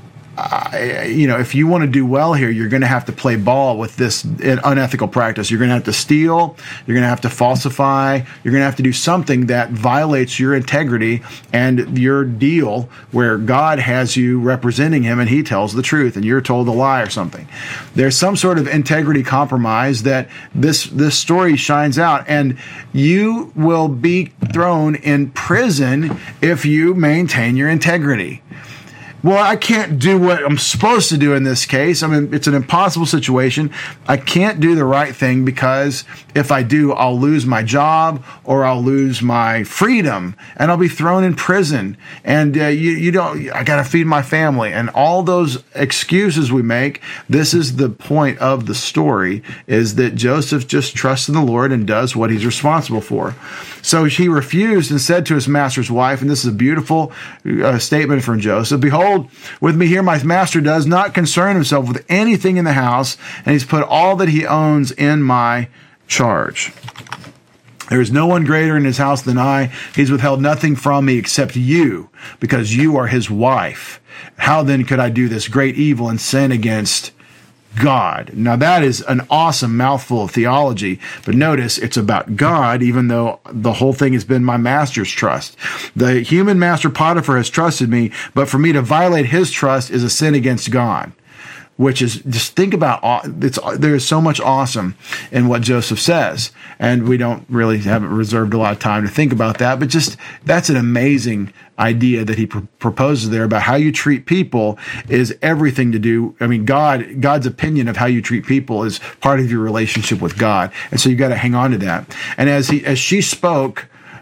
if you want to do well here, you're going to have to play ball with this unethical practice. You're going to have to steal. You're going to have to falsify. You're going to have to do something that violates your integrity and your deal, where God has you representing him and he tells the truth and you're told a lie or something. There's some sort of integrity compromise that this story shines out, and you will be thrown in prison if you maintain your integrity. Well, I can't do what I'm supposed to do in this case. I mean, it's an impossible situation. I can't do the right thing because if I do, I'll lose my job or I'll lose my freedom and I'll be thrown in prison. And I got to feed my family. And all those excuses we make, this is the point of the story, is that Joseph just trusts in the Lord and does what he's responsible for. So he refused and said to his master's wife, and this is a beautiful statement from Joseph, behold, with me here, my master does not concern himself with anything in the house, and he's put all that he owns in my charge. There is no one greater in his house than I. He's withheld nothing from me except you, because you are his wife. How then could I do this great evil and sin against God? Now that is an awesome mouthful of theology, but notice it's about God, even though the whole thing has been my master's trust. The human master Potiphar has trusted me, but for me to violate his trust is a sin against God. Which is, just think about, there is so much awesome in what Joseph says, and we haven't reserved a lot of time to think about that, but just, that's an amazing idea that he proposes there about how you treat people is everything to do. I mean, God's opinion of how you treat people is part of your relationship with God, and so you got to hang on to that. And as she spoke,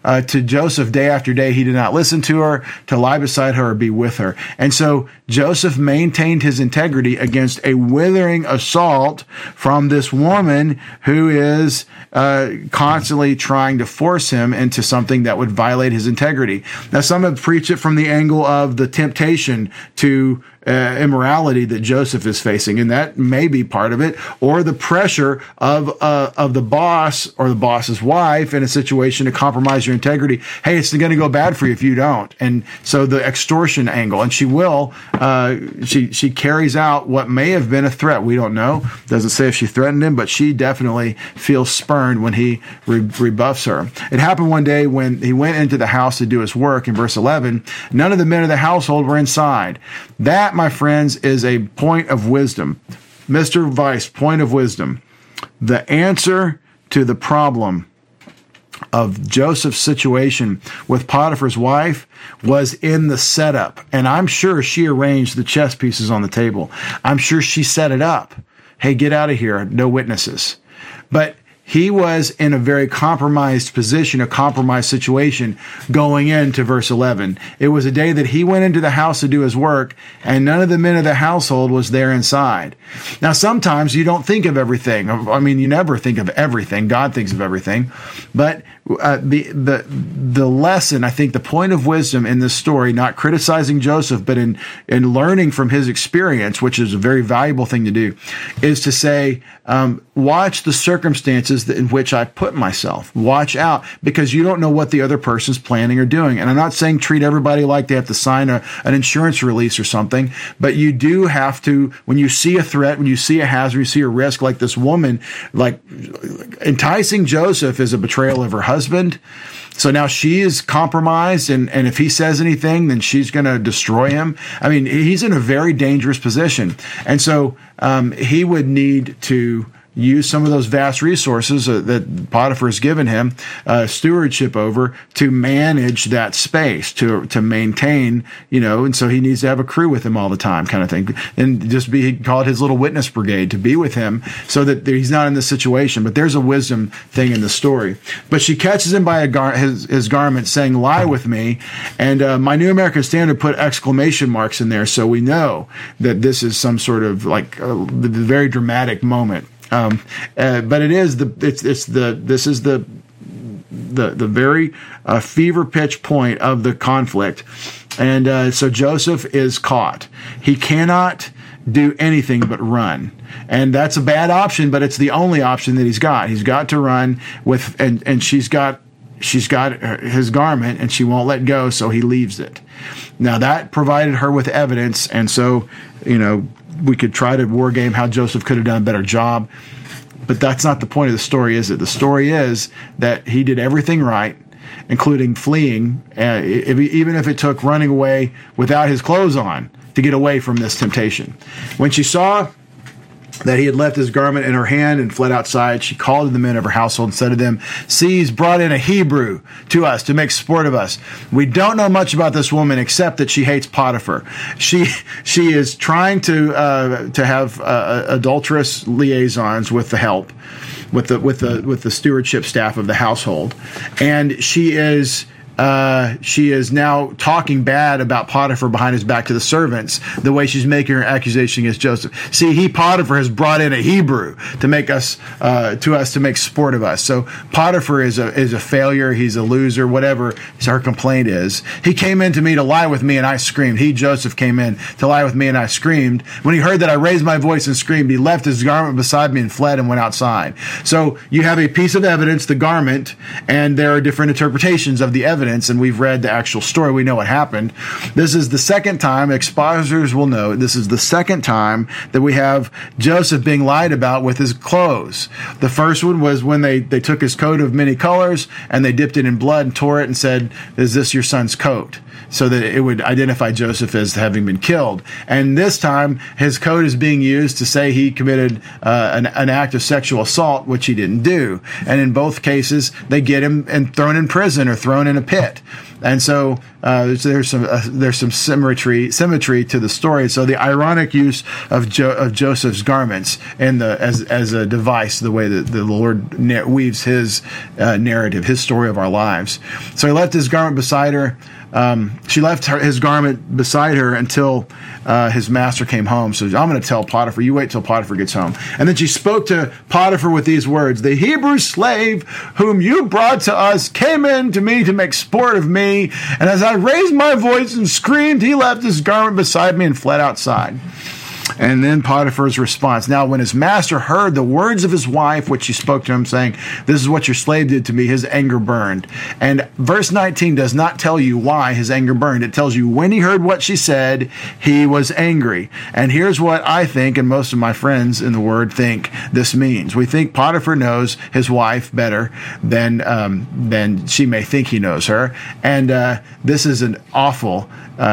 to Joseph day after day. He did not listen to her, to lie beside her, or be with her. And so Joseph maintained his integrity against a withering assault from this woman who is constantly trying to force him into something that would violate his integrity. Now, some have preached it from the angle of the temptation to immorality that Joseph is facing, and that may be part of it, or the pressure of the boss or the boss's wife in a situation to compromise your integrity. Hey, it's going to go bad for you if you don't. And so the extortion angle, and she will, she carries out what may have been a threat. We don't know. Doesn't say if she threatened him, but she definitely feels spurned when he rebuffs her. It happened one day when he went into the house to do his work. In verse 11, none of the men of the household were inside. That, my friends, is a point of wisdom. Mr. Vice, point of wisdom. The answer to the problem of Joseph's situation with Potiphar's wife was in the setup. And I'm sure she arranged the chess pieces on the table. I'm sure she set it up. Hey, get out of here. No witnesses. But he was in a very compromised position, a compromised situation going into verse 11. It was a day that he went into the house to do his work, and none of the men of the household was there inside. Now, sometimes you don't think of everything. I mean, you never think of everything. God thinks of everything. But the lesson, I think the point of wisdom in this story, not criticizing Joseph, but in learning from his experience, which is a very valuable thing to do, is to say, watch the circumstances in which I put myself. Watch out, because you don't know what the other person's planning or doing. And I'm not saying treat everybody like they have to sign an insurance release or something, but you do have to, when you see a threat, when you see a hazard, you see a risk, like this woman, like enticing Joseph is a betrayal of her husband. So now she is compromised, and if he says anything, then she's going to destroy him. I mean, he's in a very dangerous position. And so he would need to use some of those vast resources that Potiphar has given him stewardship over to manage that space, to maintain, and so he needs to have a crew with him all the time, kind of thing. And just he called his little witness brigade to be with him so that he's not in this situation. But there's a wisdom thing in the story. But she catches him by his garment, saying, "Lie with me." And my New American Standard put exclamation marks in there, so we know that this is some sort of like the very dramatic moment. But it is this is the very fever pitch point of the conflict. And so Joseph is caught. He cannot do anything but run. And that's a bad option, but it's the only option that he's got. He's got to run with, and she's got his garment, and she won't let go, so he leaves it. Now that provided her with evidence, and so, we could try to war game how Joseph could have done a better job, but that's not the point of the story, is it? The story is that he did everything right, including fleeing, even if it took running away without his clothes on to get away from this temptation. When she saw that he had left his garment in her hand and fled outside, she called to the men of her household and said to them, "See, he's brought in a Hebrew to us to make sport of us. We don't know much about this woman except that she hates Potiphar. She is trying to have adulterous liaisons with the help, with the stewardship staff of the household, and she is now talking bad about Potiphar behind his back to the servants, the way she's making her accusation against Joseph. See, Potiphar has brought in a Hebrew to make to make sport of us. So Potiphar is a failure. He's a loser, whatever her complaint is. He came in to me to lie with me, and I screamed. Joseph came in to lie with me, and I screamed. When he heard that I raised my voice and screamed, he left his garment beside me and fled and went outside." So you have a piece of evidence, the garment, and there are different interpretations of the evidence. And we've read the actual story. We know what happened. This is the second time, expositors will know, this is the second time that we have Joseph being lied about with his clothes. The first one was when they took his coat of many colors and they dipped it in blood and tore it and said, "Is this your son's coat?" so that it would identify Joseph as having been killed. And this time, his coat is being used to say he committed an act of sexual assault, which he didn't do. And in both cases, they get him and thrown in prison or thrown in a pit. And so there's some symmetry to the story. So the ironic use of Joseph's garments as a device, the way that the Lord weaves his narrative, his story of our lives. So he left his garment beside her. She left his garment beside her until his master came home. So I'm going to tell Potiphar, you wait till Potiphar gets home. And then she spoke to Potiphar with these words: the Hebrew slave whom you brought to us came in to me to make sport of me. And as I raised my voice and screamed, he left his garment beside me and fled outside. And then Potiphar's response: now, when his master heard the words of his wife, which she spoke to him, saying, this is what your slave did to me, his anger burned. And verse 19 does not tell you why his anger burned. It tells you when he heard what she said, he was angry. And here's what I think, and most of my friends in the Word think this means. We think Potiphar knows his wife better than she may think he knows her. And this is an awful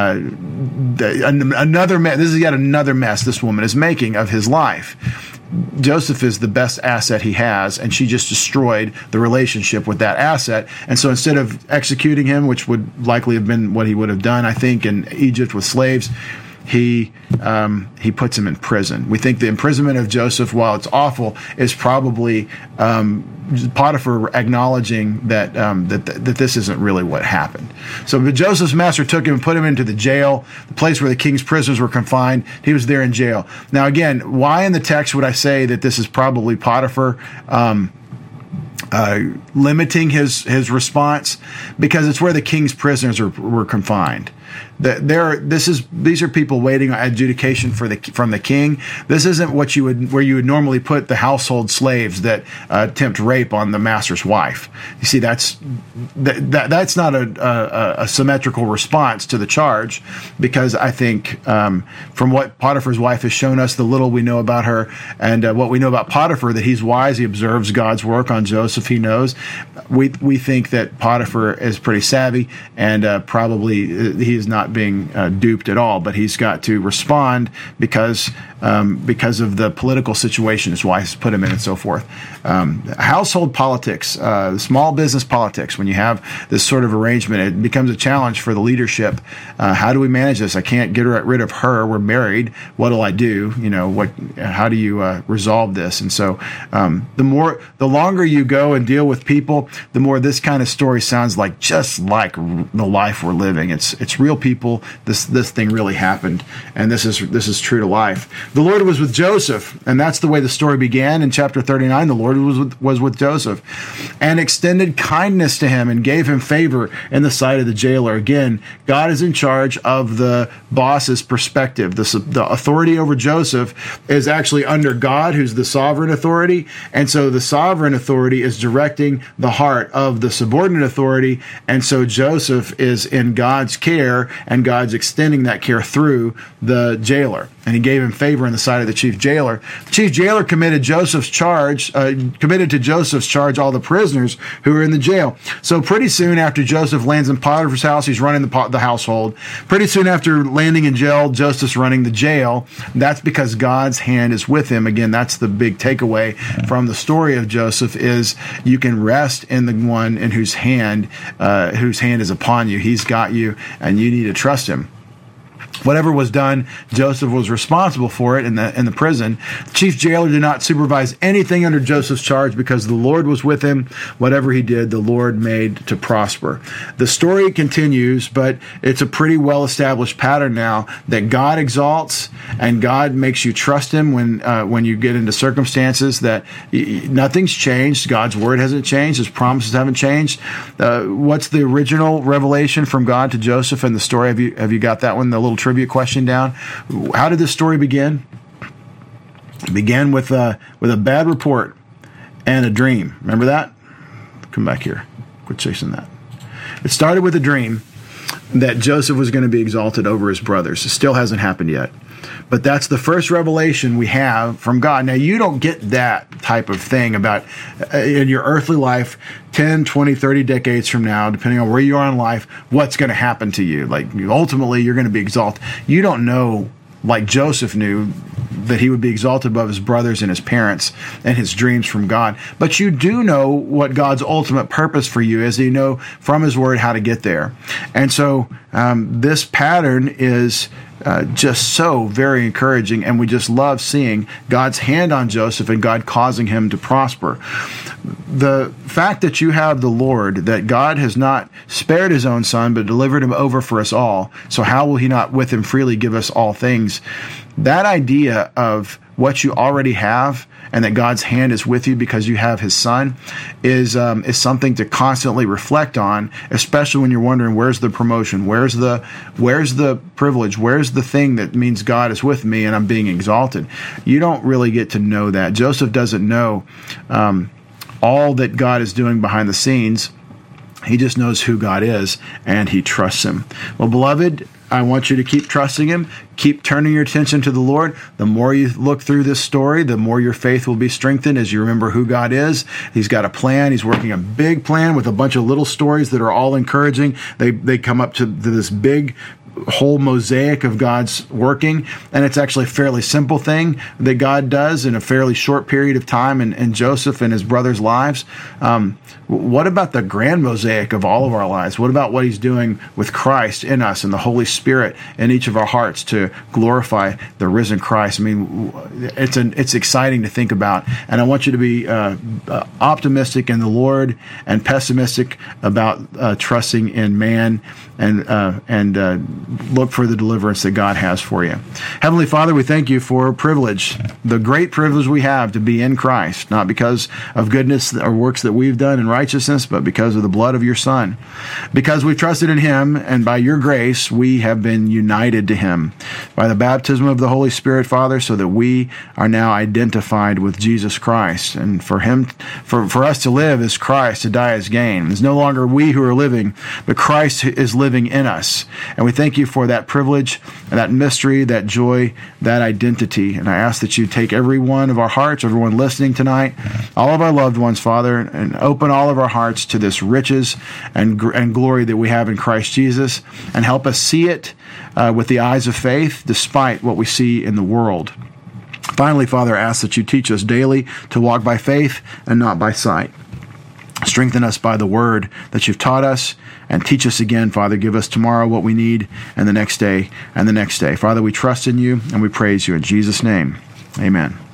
another mess. This is yet another mess this woman is making of his life. Joseph is the best asset he has, and she just destroyed the relationship with that asset. And so instead of executing him, which would likely have been what he would have done, I think, in Egypt with slaves, he puts him in prison. We think the imprisonment of Joseph, while it's awful, is probably Potiphar acknowledging that this isn't really what happened. So but Joseph's master took him and put him into the jail, the place where the king's prisoners were confined. He was there in jail. Now again, why in the text would I say that this is probably Potiphar limiting his response? Because it's where the king's prisoners were confined. These are people waiting on adjudication from the king. This isn't where you would normally put the household slaves that attempt rape on the master's wife. You see, that's not a symmetrical response to the charge, because I think from what Potiphar's wife has shown us, the little we know about her, and what we know about Potiphar, that he's wise, he observes God's work on Joseph, he knows. We think that Potiphar is pretty savvy, and probably he is not being duped at all, but he's got to respond because of the political situation his wife's put him in and so forth. Household politics, small business politics, when you have this sort of arrangement, it becomes a challenge for the leadership. How do we manage this? I can't get rid of her. We're married. What'll I do? How do you resolve this? And so the longer you go and deal with people, the more this kind of story sounds like just like the life we're living. It's real people. This thing really happened, and this is true to life. The Lord was with Joseph, and that's the way the story began in chapter 39. The Lord was with Joseph, and extended kindness to him, and gave him favor in the sight of the jailer. Again, God is in charge of the boss's perspective. The authority over Joseph is actually under God, who's the sovereign authority, and so the sovereign authority is directing the heart of the subordinate authority, and so Joseph is in God's care, and God's extending that care through the jailer. And he gave him favor in the sight of the chief jailer. The chief jailer committed to Joseph's charge all the prisoners who were in the jail. So pretty soon after Joseph lands in Potiphar's house, he's running the household. Pretty soon after landing in jail, Joseph's running the jail. That's because God's hand is with him. Again, that's the big takeaway from the story of Joseph, is you can rest in the one in whose hand is upon you. He's got you, and you need to trust him. Whatever was done, Joseph was responsible for it in the prison. The chief jailer did not supervise anything under Joseph's charge, because the Lord was with him. Whatever he did, the Lord made to prosper. The story continues, but it's a pretty well-established pattern now that God exalts and God makes you trust him when you get into circumstances that nothing's changed. God's word hasn't changed. His promises haven't changed. What's the original revelation from God to Joseph in the story? Have you got that one? The little trivia question down. How did this story begin? It began with a bad report and a dream. Remember that? Come back here. Quit chasing that. It started with a dream. that Joseph was going to be exalted over his brothers. It still hasn't happened yet. But that's the first revelation we have from God. Now, you don't get that type of thing about in your earthly life 10, 20, 30 decades from now, depending on where you are in life, what's going to happen to you. Like, ultimately, you're going to be exalted. You don't know, like Joseph knew, that he would be exalted above his brothers and his parents and his dreams from God. But you do know what God's ultimate purpose for you is. You know from his word how to get there. And so this pattern is just so very encouraging, and we just love seeing God's hand on Joseph and God causing him to prosper. The fact that you have the Lord, that God has not spared his own son, but delivered him over for us all, so how will he not with him freely give us all things? That idea of what you already have and that God's hand is with you because you have his son is something to constantly reflect on, especially when you're wondering, where's the promotion? Where's the privilege? Where's the thing that means God is with me and I'm being exalted? You don't really get to know that. Joseph doesn't know all that God is doing behind the scenes. He just knows who God is, and he trusts him. Well, beloved, I want you to keep trusting him. Keep turning your attention to the Lord. The more you look through this story, the more your faith will be strengthened as you remember who God is. He's got a plan. He's working a big plan with a bunch of little stories that are all encouraging. They come up to this big whole mosaic of God's working, and it's actually a fairly simple thing that God does in a fairly short period of time in Joseph and his brothers' lives. What about the grand mosaic of all of our lives? What about what he's doing with Christ in us and the Holy Spirit in each of our hearts to glorify the risen Christ? I mean, it's exciting to think about, and I want you to be optimistic in the Lord and pessimistic about trusting in man, and look for the deliverance that God has for you. Heavenly Father, we thank you for privilege, the great privilege we have to be in Christ, not because of goodness or works that we've done in righteousness, but because of the blood of your Son. Because we've trusted in him, and by your grace, we have been united to him by the baptism of the Holy Spirit, Father, so that we are now identified with Jesus Christ. And for us to live is Christ, to die is gain. It's no longer we who are living, but Christ is living in us. And we thank you for that privilege, and that mystery, that joy, that identity. And I ask that you take every one of our hearts, everyone listening tonight, all of our loved ones, Father, and open all of our hearts to this riches and glory that we have in Christ Jesus, and help us see it with the eyes of faith, despite what we see in the world. Finally, Father, I ask that you teach us daily to walk by faith and not by sight. Strengthen us by the word that you've taught us, and teach us again, Father. Give us tomorrow what we need, and the next day, and the next day. Father, we trust in you, and we praise you in Jesus' name. Amen.